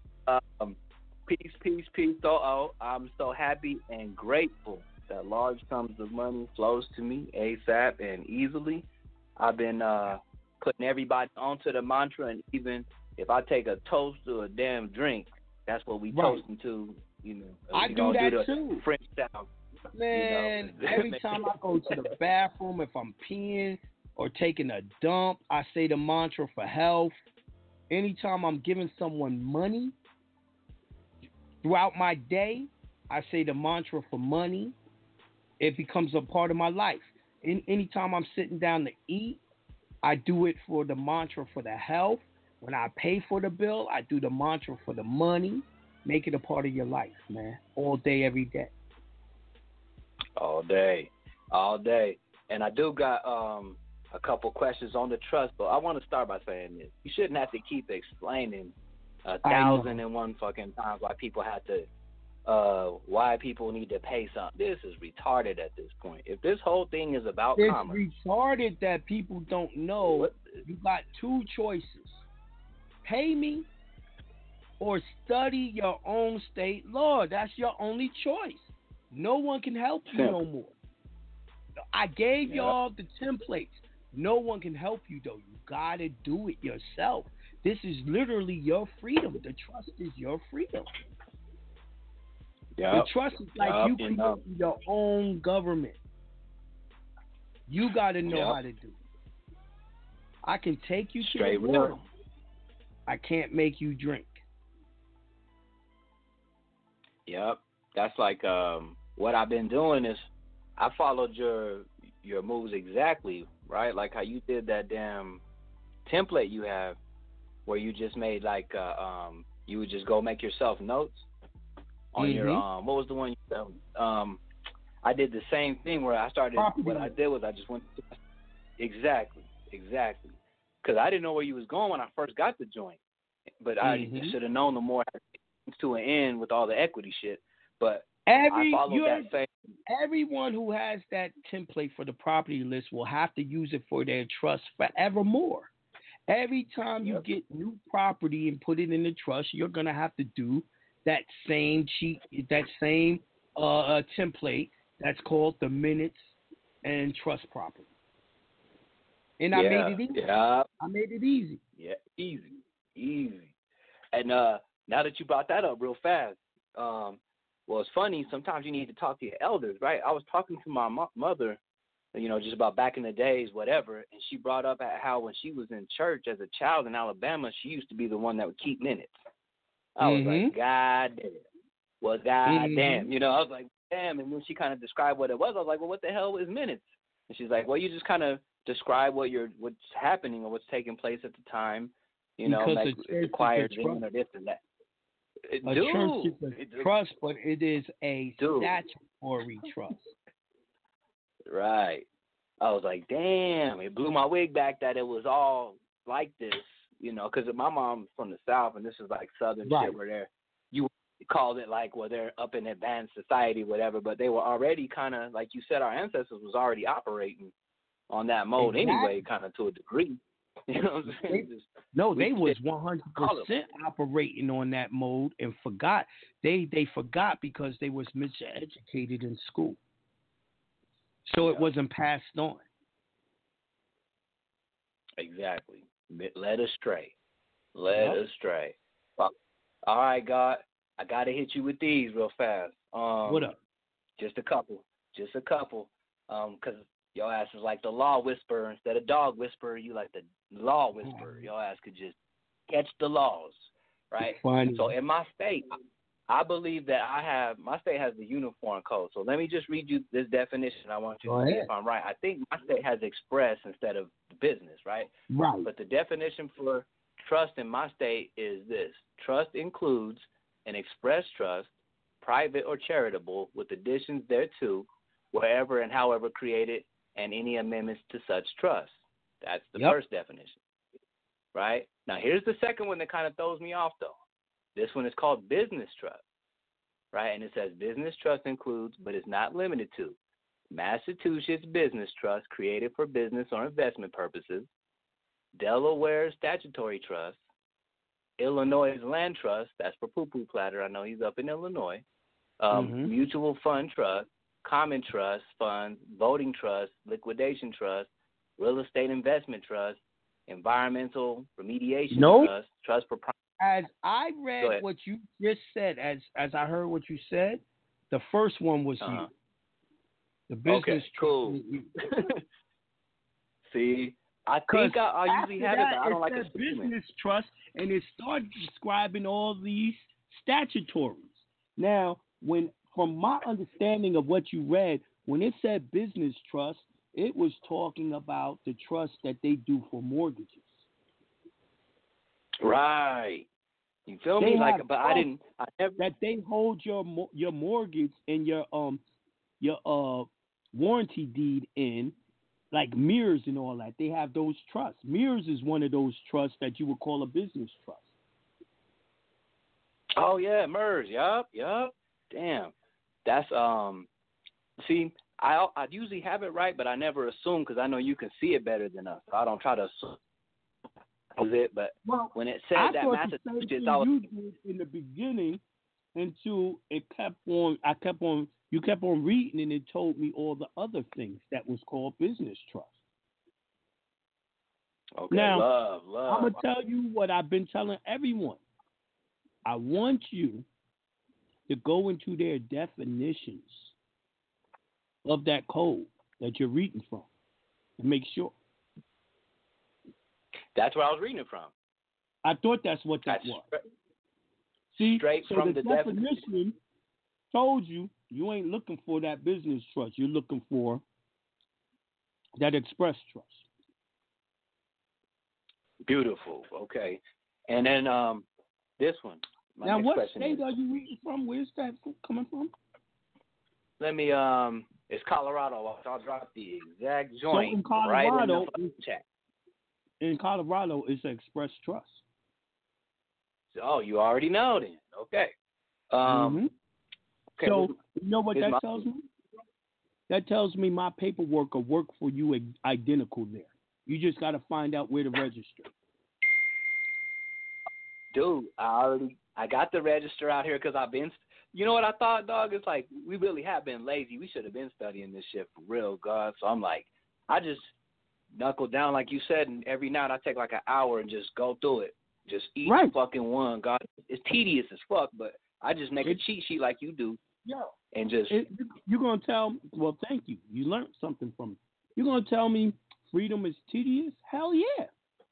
Peace. I'm so happy and grateful that large sums of money flows to me ASAP and easily. I've been putting everybody onto the mantra, and even if I take a toast to a damn drink, that's what we toasting to. You know, I do that too. French style. Man, every time I go to the bathroom, if I'm peeing or taking a dump, I say the mantra for health. Anytime I'm giving someone money throughout my day, I say the mantra for money. It becomes a part of my life. Anytime I'm sitting down to eat, I do it for the mantra for the health. When I pay for the bill, I do the mantra for the money. Make it a part of your life, man. All day, every day. All day. And I do got a couple questions on the trust, but I want to start by saying this. You shouldn't have to keep explaining 1,001 fucking times why people have to why people need to pay something. This is retarded at this point. If this whole thing is about commerce. It's retarded that people don't know. You got two choices. Pay me or study your own state law. That's your only choice. No one can help you no more. I gave y'all the templates. No one can help you, though. You got to do it yourself. This is literally your freedom. The trust is your freedom. The trust is like you create your own government. You got to know how to do it. I can take you to the water. I can't make you drink. Yep. That's like what I've been doing is I followed your moves exactly, right? Like how you did that damn template you have where you just made like you would just go make yourself notes on your what was the one you said? I did the same thing where I started what I did was I just went exactly because I didn't know where you was going when I first got the joint. But I should have known the more to an end with all the equity shit. But everyone who has that template for the property list will have to use it for their trust forevermore. Every time you get new property and put it in the trust, you're gonna have to do that same template that's called the minutes and trust property. And I made it easy. Yeah. I made it easy. Yeah, easy. And now that you brought that up real fast, well, it's funny. Sometimes you need to talk to your elders, right? I was talking to my mother, just about back in the days, whatever, and she brought up how when she was in church as a child in Alabama, she used to be the one that would keep minutes. I was like, God damn. Well, God damn. I was like, damn. And when she kind of described what it was, I was like, well, what the hell is minutes? And she's like, well, you just kind of describe what's happening or what's taking place at the time, like the choir's in or this and that. Church is a trust, but it is a statutory trust. Right. I was like, damn, it blew my wig back that it was all like this, because my mom's from the South, and this is like Southern shit where you called it like, well, they're up in advanced society, whatever, but they were already kind of, like you said, our ancestors was already operating on that mode anyway, kind of to a degree. You know what I'm saying? They was 100% operating on that mode and forgot. They forgot because they was miseducated in school. So it wasn't passed on. Exactly. Led astray. Well, all right, God. I got to hit you with these real fast. What up? Just a couple. Because your ass is like the law whisperer. Instead of dog whisperer, you like the law whisperer. Your ass could just catch the laws, right? Funny. So in my state, I believe that my state has the uniform code. So let me just read you this definition. I want you to see if I'm right. I think my state has express instead of business, right? Right. But the definition for trust in my state is this. Trust includes an express trust, private or charitable, with additions thereto, wherever and however created, and any amendments to such trust. That's the first definition, right? Now, here's the second one that kind of throws me off, though. This one is called business trust, right? And it says business trust includes, but is not limited to, Massachusetts business trust created for business or investment purposes, Delaware statutory trust, Illinois land trust, that's for Poo-Poo Platter, I know he's up in Illinois, mutual fund trust, common trust funds, voting trust, liquidation trust, real estate investment trust, environmental remediation trust, trust for property. As I read what you just said, as I heard what you said, the first one was you. The business cool. See, I think I usually have it, but I don't like it. Business trust, and it started describing all these statutories. Now, from my understanding of what you read, when it said business trust, it was talking about the trust that they do for mortgages. Right. You feel me? But I never. That they hold your mortgage and your warranty deed in, like MERS and all that. They have those trusts. MERS is one of those trusts that you would call a business trust. Oh yeah, MERS. Yup. Damn. That's see, I usually have it right, but I never assume because I know you can see it better than us. So I don't try to assume it. But when it said that Massachusetts, you did in the beginning until it kept on. You kept on reading, and it told me all the other things that was called business trust. Okay. Now, love. I'm gonna tell you what I've been telling everyone. I want you to go into their definitions of that code that you're reading from and make sure. That's where I was reading it from. I thought that's what that was. See, straight from the definition told you ain't looking for that business trust. You're looking for that express trust. Beautiful. Okay. And then this one. Now, what state are you reading from? Where's that coming from? Let me, it's Colorado. I'll drop the exact joint in Colorado, right in the chat. In Colorado, it's an express trust. Oh, you already know then. Okay. Okay. So you know what that tells me? That tells me my paperwork will work for you identical there. You just got to find out where to register. Dude, I got the register out here because I've been. You know what I thought, dog? It's like we really have been lazy. We should have been studying this shit for real, God. So I'm like, I just knuckle down like you said, and every night I take like an hour and just go through it. Just each fucking one, God. It's tedious as fuck, but I just make a cheat sheet like you do. Yeah. And just you're gonna tell? Well, thank you. You learned something from me. You're gonna tell me freedom is tedious? Hell yeah.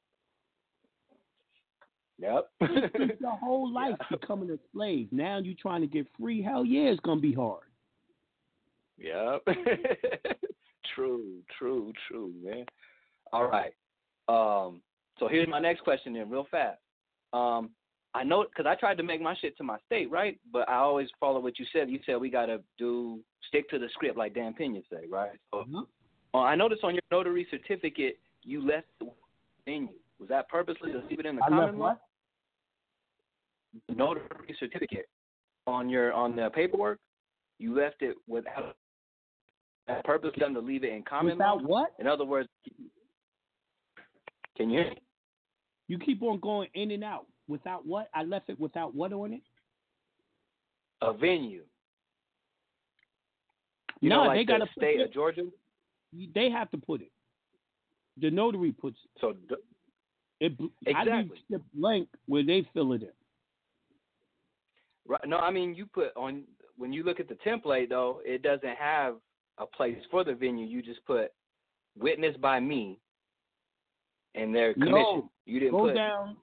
Yep. You spent your whole life becoming a slave. Now you trying to get free? Hell yeah, it's gonna be hard. Yep. True, man. All right. So here's my next question then, real fast. I know, because I tried to make my shit to my state, right? But I always follow what you said. You said we got to stick to the script like Dan Pena say, right? So, I noticed on your notary certificate, you left the venue. Was that purposely to leave it in the common law? The notary certificate on the paperwork, you left it without purposely done to leave it in common law? Without what? In other words, can you hear me? You keep on going in and out. Without what? I left it without what on it? A venue. No, like they got to state of Georgia. They have to put it. The notary puts it. So exactly. I leave it blank where they fill it in. Right. No, I mean you put on when you look at the template though, it doesn't have a place for the venue. You just put witnessed by me and their commission. No, you didn't go put down.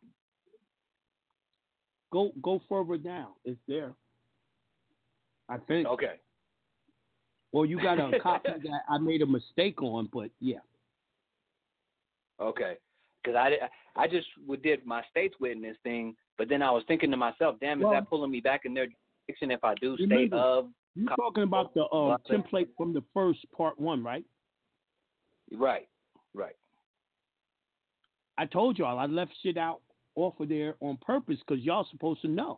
Go further down. It's there. I think. Okay. Or you got a copy that I made a mistake on, but yeah. Okay. Because I just did my state's witness thing, but then I was thinking to myself, damn, is that pulling me back in their jurisdiction if I do state of? You're talking about the template from the first part 1, right? Right. I told y'all I left shit out off of there on purpose because y'all supposed to know.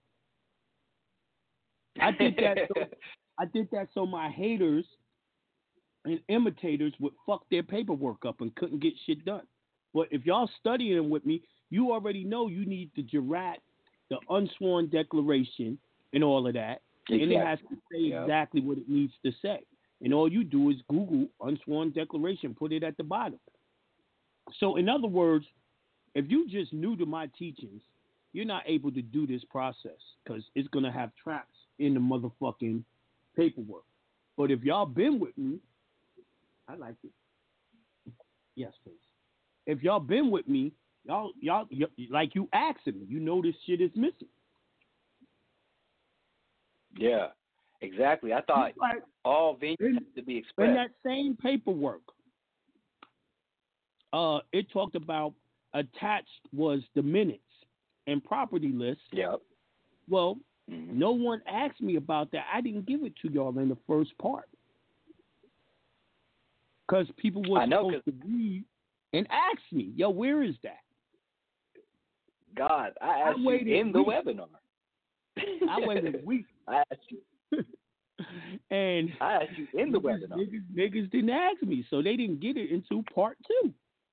I did that so my haters and imitators would fuck their paperwork up and couldn't get shit done. But if y'all studying with me, you already know you need the jurat, the unsworn declaration, and all of that. Exactly. And it has to say exactly what it needs to say. And all you do is Google unsworn declaration, put it at the bottom. So in other words, if you just new to my teachings, you're not able to do this process because it's going to have traps in the motherfucking paperwork. But if y'all been with me, I like it. Yes, please. If y'all been with me, y'all like you asking me, you know this shit is missing. Yeah, exactly. I thought all venues had to be expressed. In that same paperwork, it talked about attached was the minutes and property list. Yep. Well, no one asked me about that. I didn't give it to y'all in the first part. Because people were supposed to read and ask me, yo, where is that? God, I asked you in the webinar. I waited weeks. I asked you. And I asked you in the webinar. Niggas didn't ask me, so they didn't get it until part 2.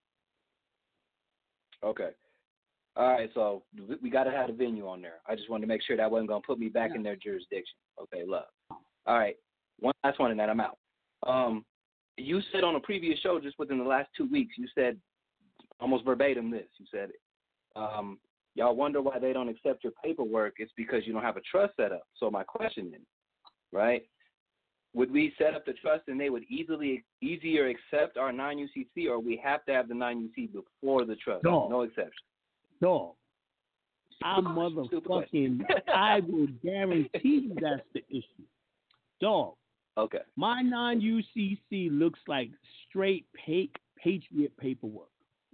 Okay. All right, so we got to have the venue on there. I just wanted to make sure that wasn't going to put me back in their jurisdiction. Okay, love. All right, one last one and then I'm out. You said on a previous show, just within the last 2 weeks, you said almost verbatim this. You said, y'all wonder why they don't accept your paperwork. It's because you don't have a trust set up. So my question is, right, would we set up the trust and they would easier accept our non-UCC, or we have to have the non-UC before the trust? No exception. Dog. I will guarantee you that's the issue. Dog. Okay. My non-UCC looks like straight patriot paperwork.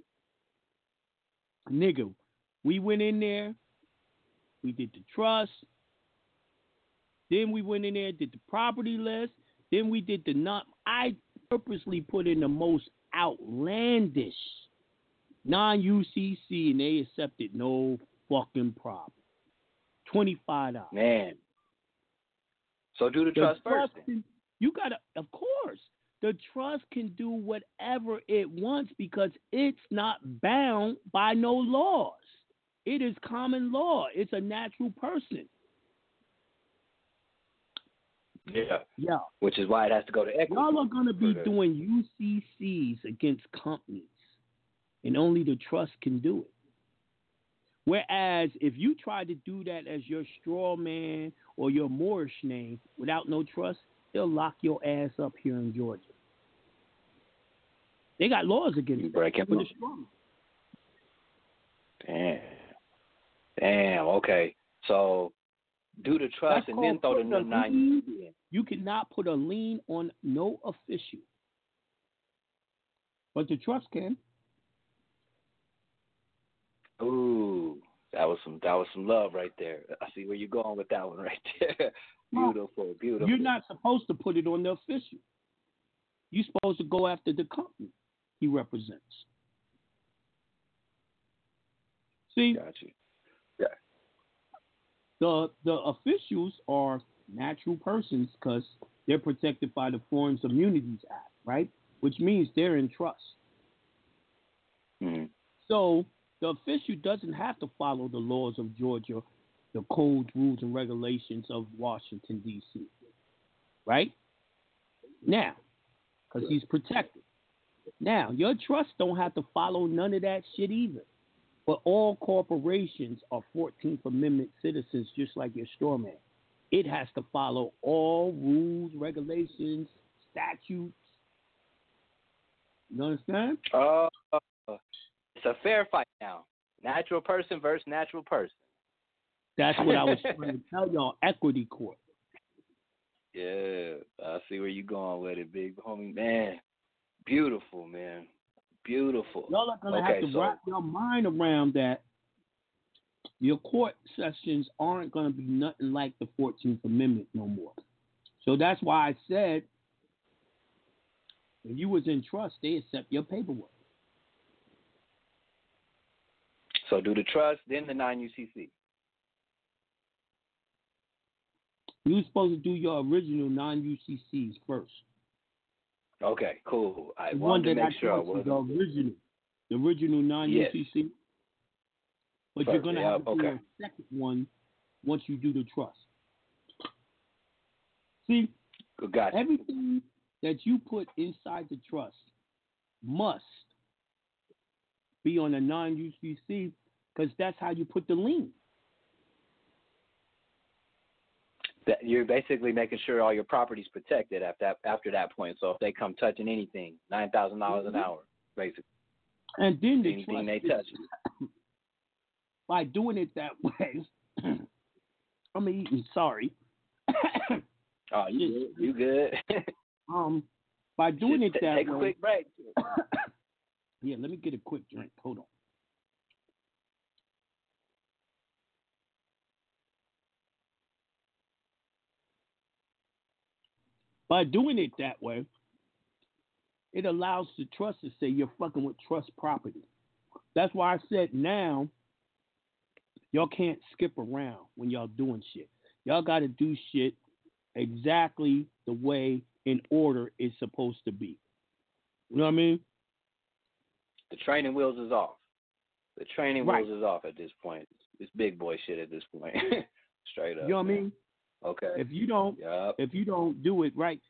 Nigga, we went in there, we did the trust, then we went in there, did the property list, then we did I purposely put in the most outlandish non-UCC, and they accepted no fucking problem. $25. Man. So do the trust first. You gotta, of course. The trust can do whatever it wants because it's not bound by no laws. It is common law. It's a natural person. Yeah. Which is why it has to go to equity. Y'all are going to be doing UCCs against companies, and only the trust can do it. Whereas if you try to do that as your straw man or your Moorish name without no trust, they'll lock your ass up here in Georgia. They got laws against it. Break him. Damn. Okay. So do the trust and then throw the 9. You cannot put a lien on no official, but the trust can. Ooh, that was some love right there. I see where you're going with that one right there. Beautiful. You're not supposed to put it on the official. You're supposed to go after the company he represents. See? Got you. Yeah. The officials are natural persons because they're protected by the Foreign Immunities Act, right? Which means they're in trust. Mm-hmm. So the official doesn't have to follow the laws of Georgia, the codes, rules, and regulations of Washington, D.C., right? Now, because he's protected. Now, your trust don't have to follow none of that shit either. But all corporations are 14th Amendment citizens, just like your straw man. It has to follow all rules, regulations, statutes. You understand? It's a fair fight now. Natural person versus natural person. That's what I was trying to tell y'all. Equity court. Yeah, I see where you're going with it, big homie. Man, beautiful, man. Beautiful. Y'all are going to have to wrap your mind around that. Your court sessions aren't going to be nothing like the 14th Amendment no more. So that's why I said if you was in trust, they accept your paperwork. So do the trust, then the non-UCC. You were supposed to do your original non-UCCs first. Okay, cool. I the wanted to make sure I was the original non-UCC. Yes. But you're going to have to do a second one once you do the trust. See, everything that you put inside the trust must be on a non-UCC because that's how you put the lien. That you're basically making sure all your property's protected after that point. So if they come touching anything, $9,000 an hour, basically. And then anything they touch. By doing it that way, I'm eating. Sorry. Oh, you good? By doing it that way. Take a quick break. Yeah, let me get a quick drink. Hold on. By doing it that way, it allows the trust to say you're fucking with trust property. That's why I said now, y'all can't skip around when y'all doing shit. Y'all got to do shit exactly the way in order it's supposed to be. You know what I mean? The training wheels is off. The training wheels is off at this point. It's big boy shit at this point. Straight up. You know what I mean? Okay. If you don't do it right.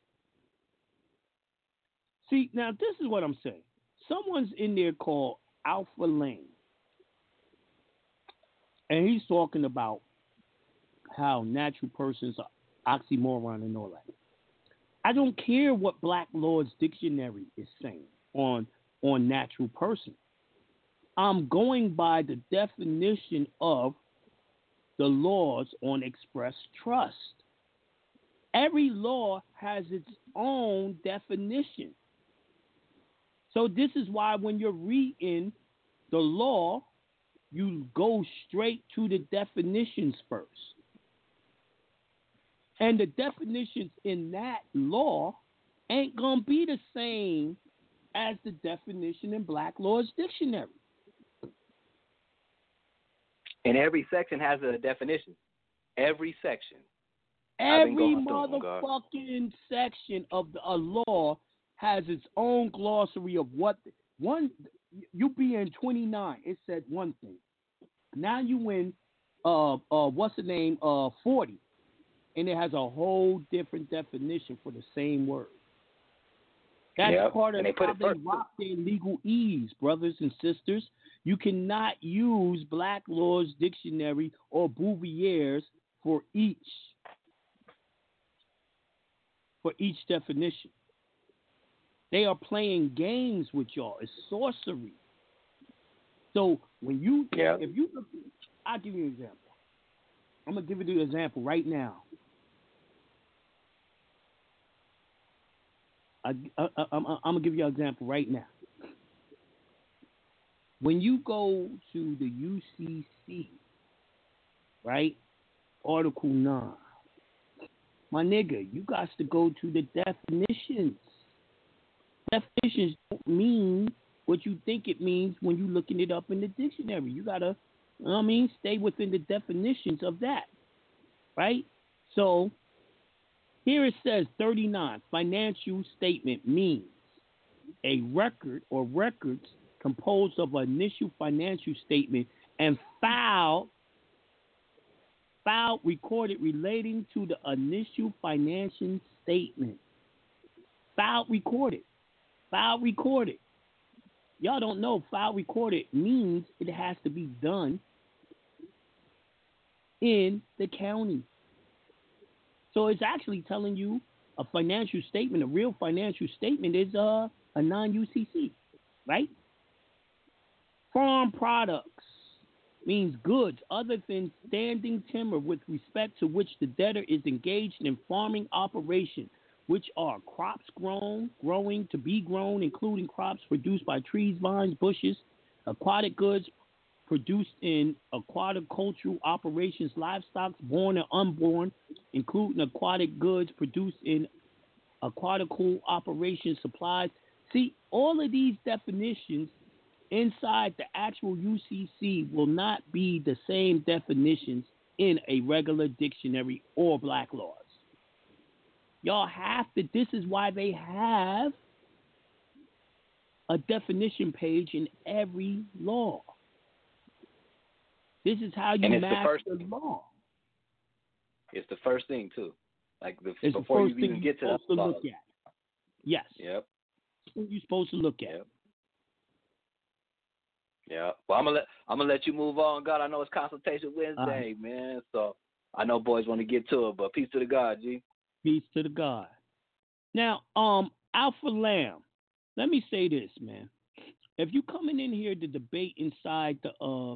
See, now this is what I'm saying. Someone's in there called Alpha Lane. And he's talking about how natural persons are oxymoron and all that. I don't care what Black Lord's Dictionary is saying on natural person. I'm going by the definition of the laws on express trust. Every law has its own definition. So this is why when you're reading the law, you go straight to the definitions first. And the definitions in that law ain't going to be the same as the definition in Black Lord's Dictionary. And every section has a definition. Every section. Every motherfucking section of a law has its own glossary of what one. You be in 29. It said one thing. Now you in what's the name 40, and it has a whole different definition for the same word. That's part of how they rock their legal ease, brothers and sisters. You cannot use Black Law's Dictionary or Bouvier's for each definition. They are playing games with y'all. It's sorcery. So when you, if you, I'll give you an example. I'm gonna give you an example right now. I'm gonna give you an example right now. When you go to the UCC, right, Article 9, my nigga, you got to go to the definitions. Definitions don't mean what you think it means when you're looking it up in the dictionary. You gotta, you know what I mean, stay within the definitions of that, right? So here it says 39, financial statement means a record or records composed of an initial financial statement and file recorded relating to the initial financial statement. File recorded. Y'all don't know file recorded means it has to be done in the county. So it's actually telling you a financial statement, a real financial statement is a non-UCC, right? Farm products means goods other than standing timber with respect to which the debtor is engaged in farming operation, which are crops growing to be grown, including crops produced by trees, vines, bushes, aquatic goods produced in aquacultural operations, livestock born and unborn, including aquatic goods produced in aquatical operations, supplies. See, all of these definitions inside the actual UCC will not be the same definitions in a regular dictionary or Black Laws. Y'all have to, this is why they have a definition page in every law. This is how you master the law. It's the first thing, too. Like it's before the first you even get to the look at. Yes. Yep. It's what you're supposed to look at. Yep. Yeah. Well, I'm gonna let you move on, God. I know it's Consultation Wednesday, man. So I know boys want to get to it, but peace to the God, G. Peace to the God. Now, Alpha Lamb, let me say this, man. If you coming in here to debate inside the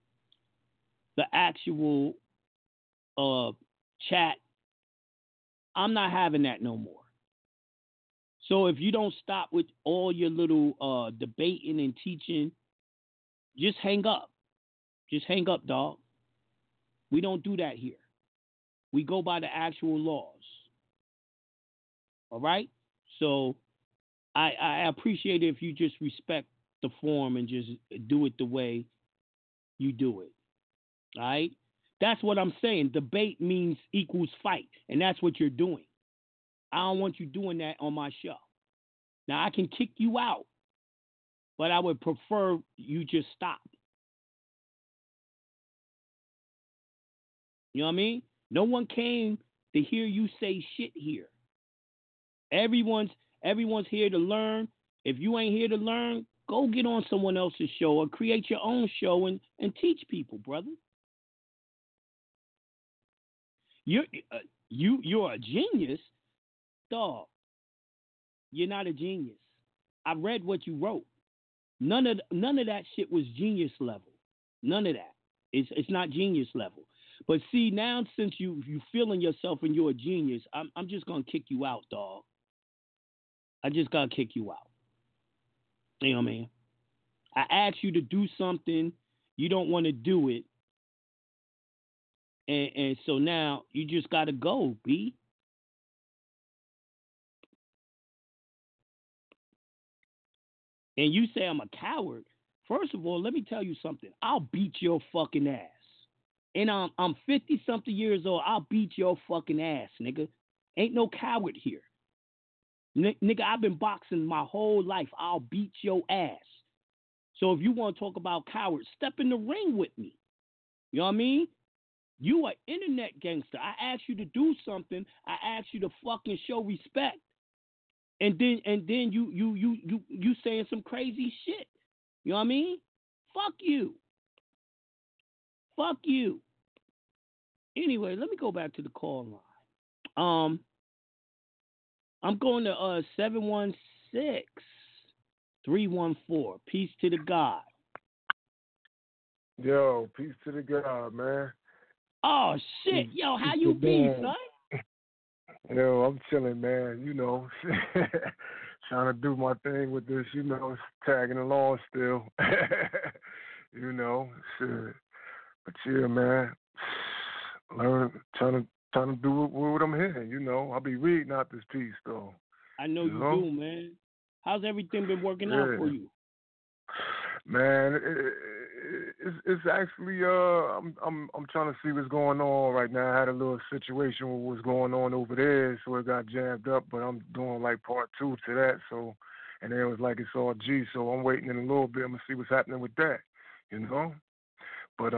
actual chat, I'm not having that no more. So if you don't stop with all your little debating and teaching, just hang up. Just hang up, dog. We don't do that here. We go by the actual laws. All right? So I appreciate it if you just respect the form and just do it the way you do it. All right? That's what I'm saying. Debate means equals fight, and that's what you're doing. I don't want you doing that on my show. Now, I can kick you out, but I would prefer you just stop. You know what I mean? No one came to hear you say shit here. Everyone's here to learn. If you ain't here to learn, go get on someone else's show or create your own show and teach people, brother. You're a genius, dog. You're not a genius. I read what you wrote. None of that shit was genius level. None of that. It's not genius level. But see, now since you feeling yourself and you're a genius, I'm just gonna kick you out, dog. I just gotta kick you out. You know what I mean? I asked you to do something, you don't want to do it, and so now you just gotta go, B. And you say I'm a coward. First of all, let me tell you something. I'll beat your fucking ass. and I'm 50-something years old. I'll beat your fucking ass, nigga. Ain't no coward here. Nigga, I've been boxing my whole life. I'll beat your ass. So if you want to talk about cowards, step in the ring with me. You know what I mean? You are internet gangster. I asked you to do something. I asked you to fucking show respect. And then you saying some crazy shit. You know what I mean? Fuck you. Fuck you. Anyway, let me go back to the call line. I'm going to 716-314. Peace to the God. Yo, peace to the God, man. Oh shit, yo, how you be, son? Yo, I'm chilling, man. You know, trying to do my thing with this. You know, tagging along still. You know, shit. But yeah, man, trying to do what I'm hearing. You know, I'll be reading out this piece though. I know you do, man. How's everything been working out for you? Man, it's actually I'm trying to see what's going on right now. I had a little situation with what's going on over there, so it got jammed up. But I'm doing like part 2 to that. So, and then it was like it's all G. So I'm waiting in a little bit. I'm gonna see what's happening with that. You know, but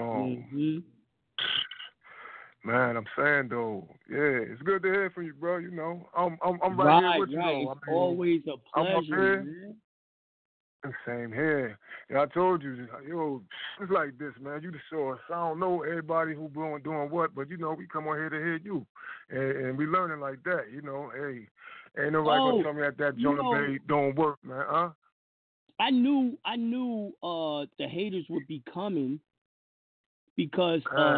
man, I'm saying though, yeah, it's good to hear from you, bro. You know, I'm right here with you. Though. It's always a pleasure, man. Same here. Yeah, I told you, yo, it's like this, man. You the source. I don't know everybody who doing what, but you know, we come on here to hear you, and we learning like that. You know, hey, ain't nobody gonna tell me that Jonah Bey don't work, man, huh? I knew the haters would be coming because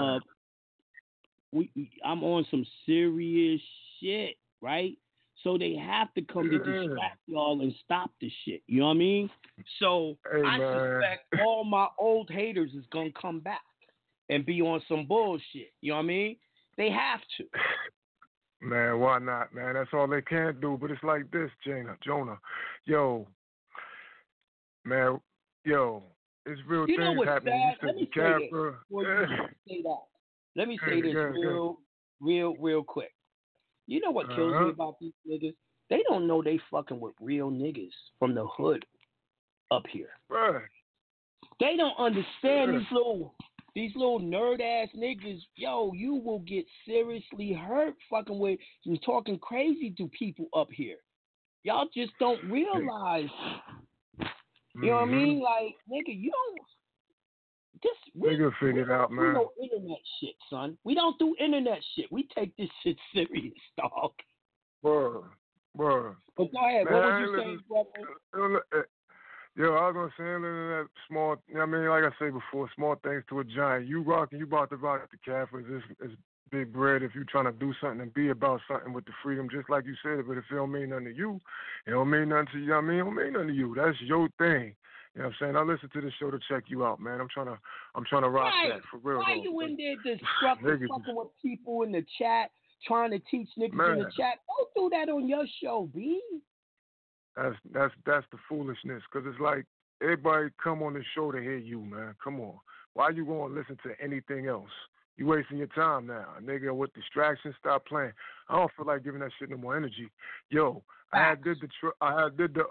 I'm on some serious shit, right? So they have to come to distract y'all and stop the shit. You know what I mean? So I suspect all my old haters is gonna come back and be on some bullshit. You know what I mean? They have to. Man, why not, man? That's all they can do. But it's like this, Jonah. Yo, man, it's real things happening. Let me say that. Let me say this real quick. You know what kills me about these niggas? They don't know they fucking with real niggas from the hood up here. Right. They don't understand these little nerd ass niggas. Yo, you will get seriously hurt fucking with and talking crazy to people up here. Y'all just don't realize. You know what I mean? Like, nigga, you don't. We figure it out, man. We don't internet shit, son. We don't do internet shit. We take this shit serious, dog. Bro. But go ahead. Man, What would you say, brother? Yo, I was gonna say that small. I mean, like I said before, small things to a giant. You about to rock the Catholics. It's big bread if you trying to do something and be about something with the freedom, just like you said. But if it don't mean nothing to you, it don't mean nothing to you. I mean, it don't mean nothing to you. That's your thing. You know what I'm saying? I listen to this show to check you out, man. I'm trying to rock that for real. Why you in there destructive fucking with people in the chat, trying to teach niggas in the chat? Don't do that on your show, B. That's the foolishness, because it's like everybody come on this show to hear you, man. Come on. Why you going to listen to anything else? You wasting your time now. Nigga, with distractions, stop playing. I don't feel like giving that shit no more energy. Yo, I did the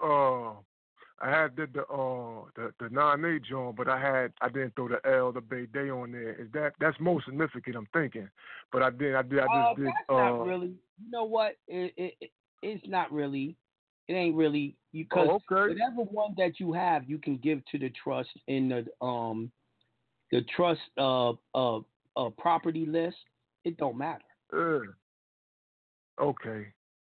9-8 joint, but I didn't throw the L, the Bay Day on there. That's more significant, I'm thinking. But I just did. That's not really. You know what? It's not really. It ain't really, because whatever one that you have, you can give to the trust in the trust property list. It don't matter. Okay.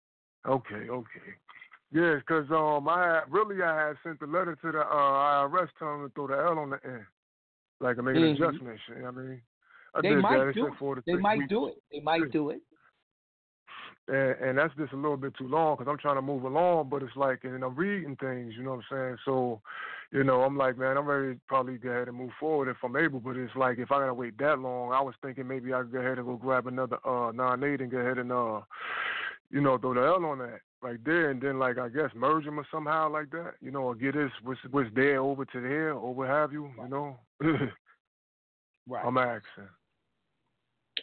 Yeah, because I had sent the letter to the IRS telling them to throw the L on the end, like I made an adjustment. You know what I mean? They might do it. And that's just a little bit too long because I'm trying to move along, but it's like, and I'm reading things, you know what I'm saying? So, you know, I'm like, man, I'm ready to probably go ahead and move forward if I'm able, but it's like, if I got to wait that long, I was thinking maybe I could go ahead and go grab another 9-8 and go ahead and, you know, throw the L on that right there, and then, like, I guess merge them or somehow like that, you know, or get this, what's there over to there, or what have you, you know? Right. I'm asking.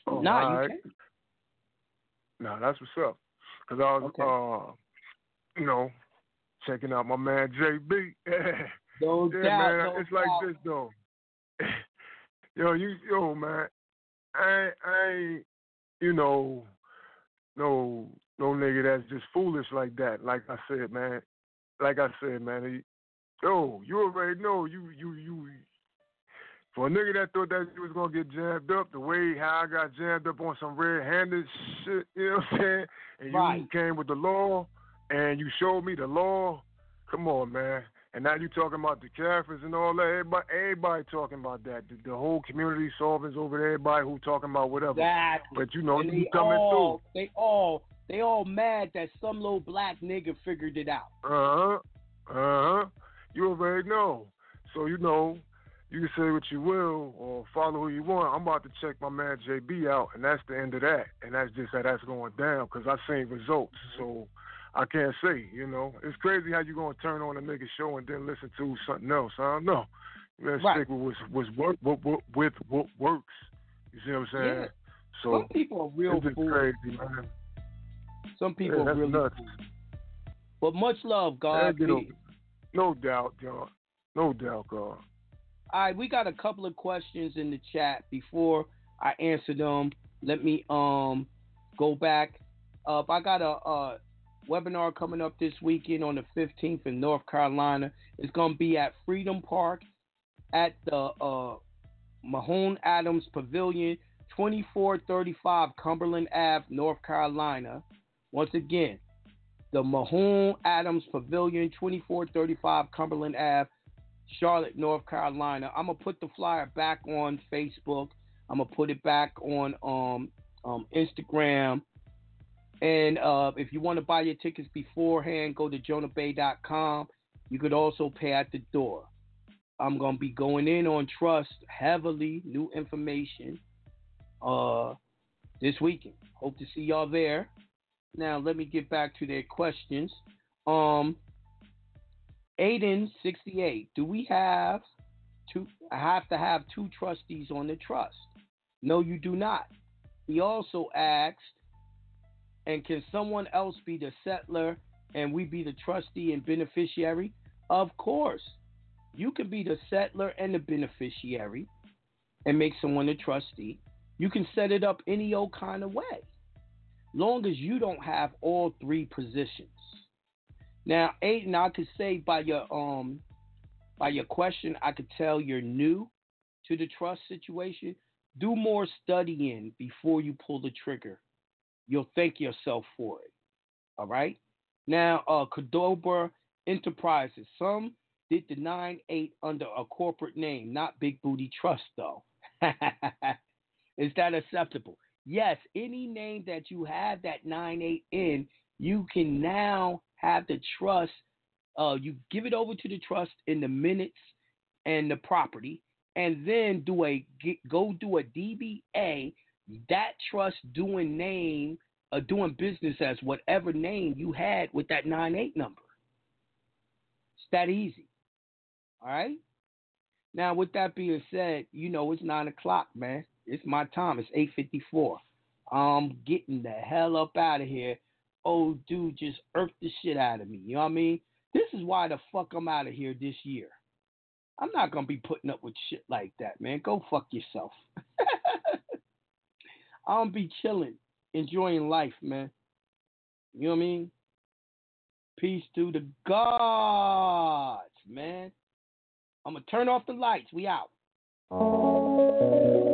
Oh, Nah, all you right. can't. Nah, that's what's up. Because I was, checking out my man JB. No yeah, doubt, man, no it's like doubt. this though. Man, I ain't, no nigga that's just foolish like that. Like I said, man. You already know you. For a nigga that thought that you was gonna get jammed up, the way how I got jammed up on some red-handed shit, you know what I'm saying? And you came with the law, and you showed me the law. Come on, man. And now you talking about the Kafirs and all that. Everybody talking about that. The whole community solvers over there, everybody who talking about whatever. Exactly. But you And coming through. They all mad that some little black nigga figured it out. You already know. So you can say what you will or follow who you want. I'm about to check my man JB out, and that's the end of that. And that's just how that's going down because I seen results. So I can't say, It's crazy how you going to turn on a nigga show and then listen to something else. I don't know. You better stick with what works. You see what I'm saying? Yeah. So some people are real it's just fools. crazy, man. Some people are that's really nuts. fools. But much love, God. No doubt, John. No doubt, God. All right, we got a couple of questions in the chat. Before I answer them, let me go back. I got a webinar coming up this weekend on the 15th in North Carolina. It's going to be at Freedom Park at the Mahone Adams Pavilion, 2435 Cumberland Ave, North Carolina. Once again, the Mahone Adams Pavilion, 2435 Cumberland Ave, Charlotte, North Carolina. I'm going to put the flyer back on Facebook. I'm going to put it back on Instagram. And if you want to buy your tickets beforehand, go to jonahbay.com. You could also pay at the door. I'm going to be going in on trust heavily, new information this weekend. Hope to see y'all there. Now, let me get back to their questions. Aiden68, do we have to have two trustees on the trust? No, you do not. He also asked, and can someone else be the settlor and we be the trustee and beneficiary? Of course. You can be the settlor and the beneficiary and make someone a trustee. You can set it up any old kind of way, long as you don't have all three positions. Now, Aiden, I could say by your question, I could tell you're new to the trust situation. Do more studying before you pull the trigger. You'll thank yourself for it. All right? Now, Cordova Enterprises. Some did the 9-8 under a corporate name, not Big Booty Trust, though. Is that acceptable? Yes, any name that you have that 9-8 in, you can now have the trust. You give it over to the trust in the minutes and the property, and then go do a DBA. That trust doing business as whatever name you had with that 9-8 number. It's that easy. All right. Now, with that being said, it's 9 o'clock, man. It's my time. It's 8:54. I'm getting the hell up out of here. Oh, dude, just irked the shit out of me. You know what I mean? This is why the fuck I'm out of here this year. I'm not going to be putting up with shit like that, man. Go fuck yourself. I'm going to be chilling, enjoying life, man. You know what I mean? Peace to the gods, man. I'm going to turn off the lights. We out.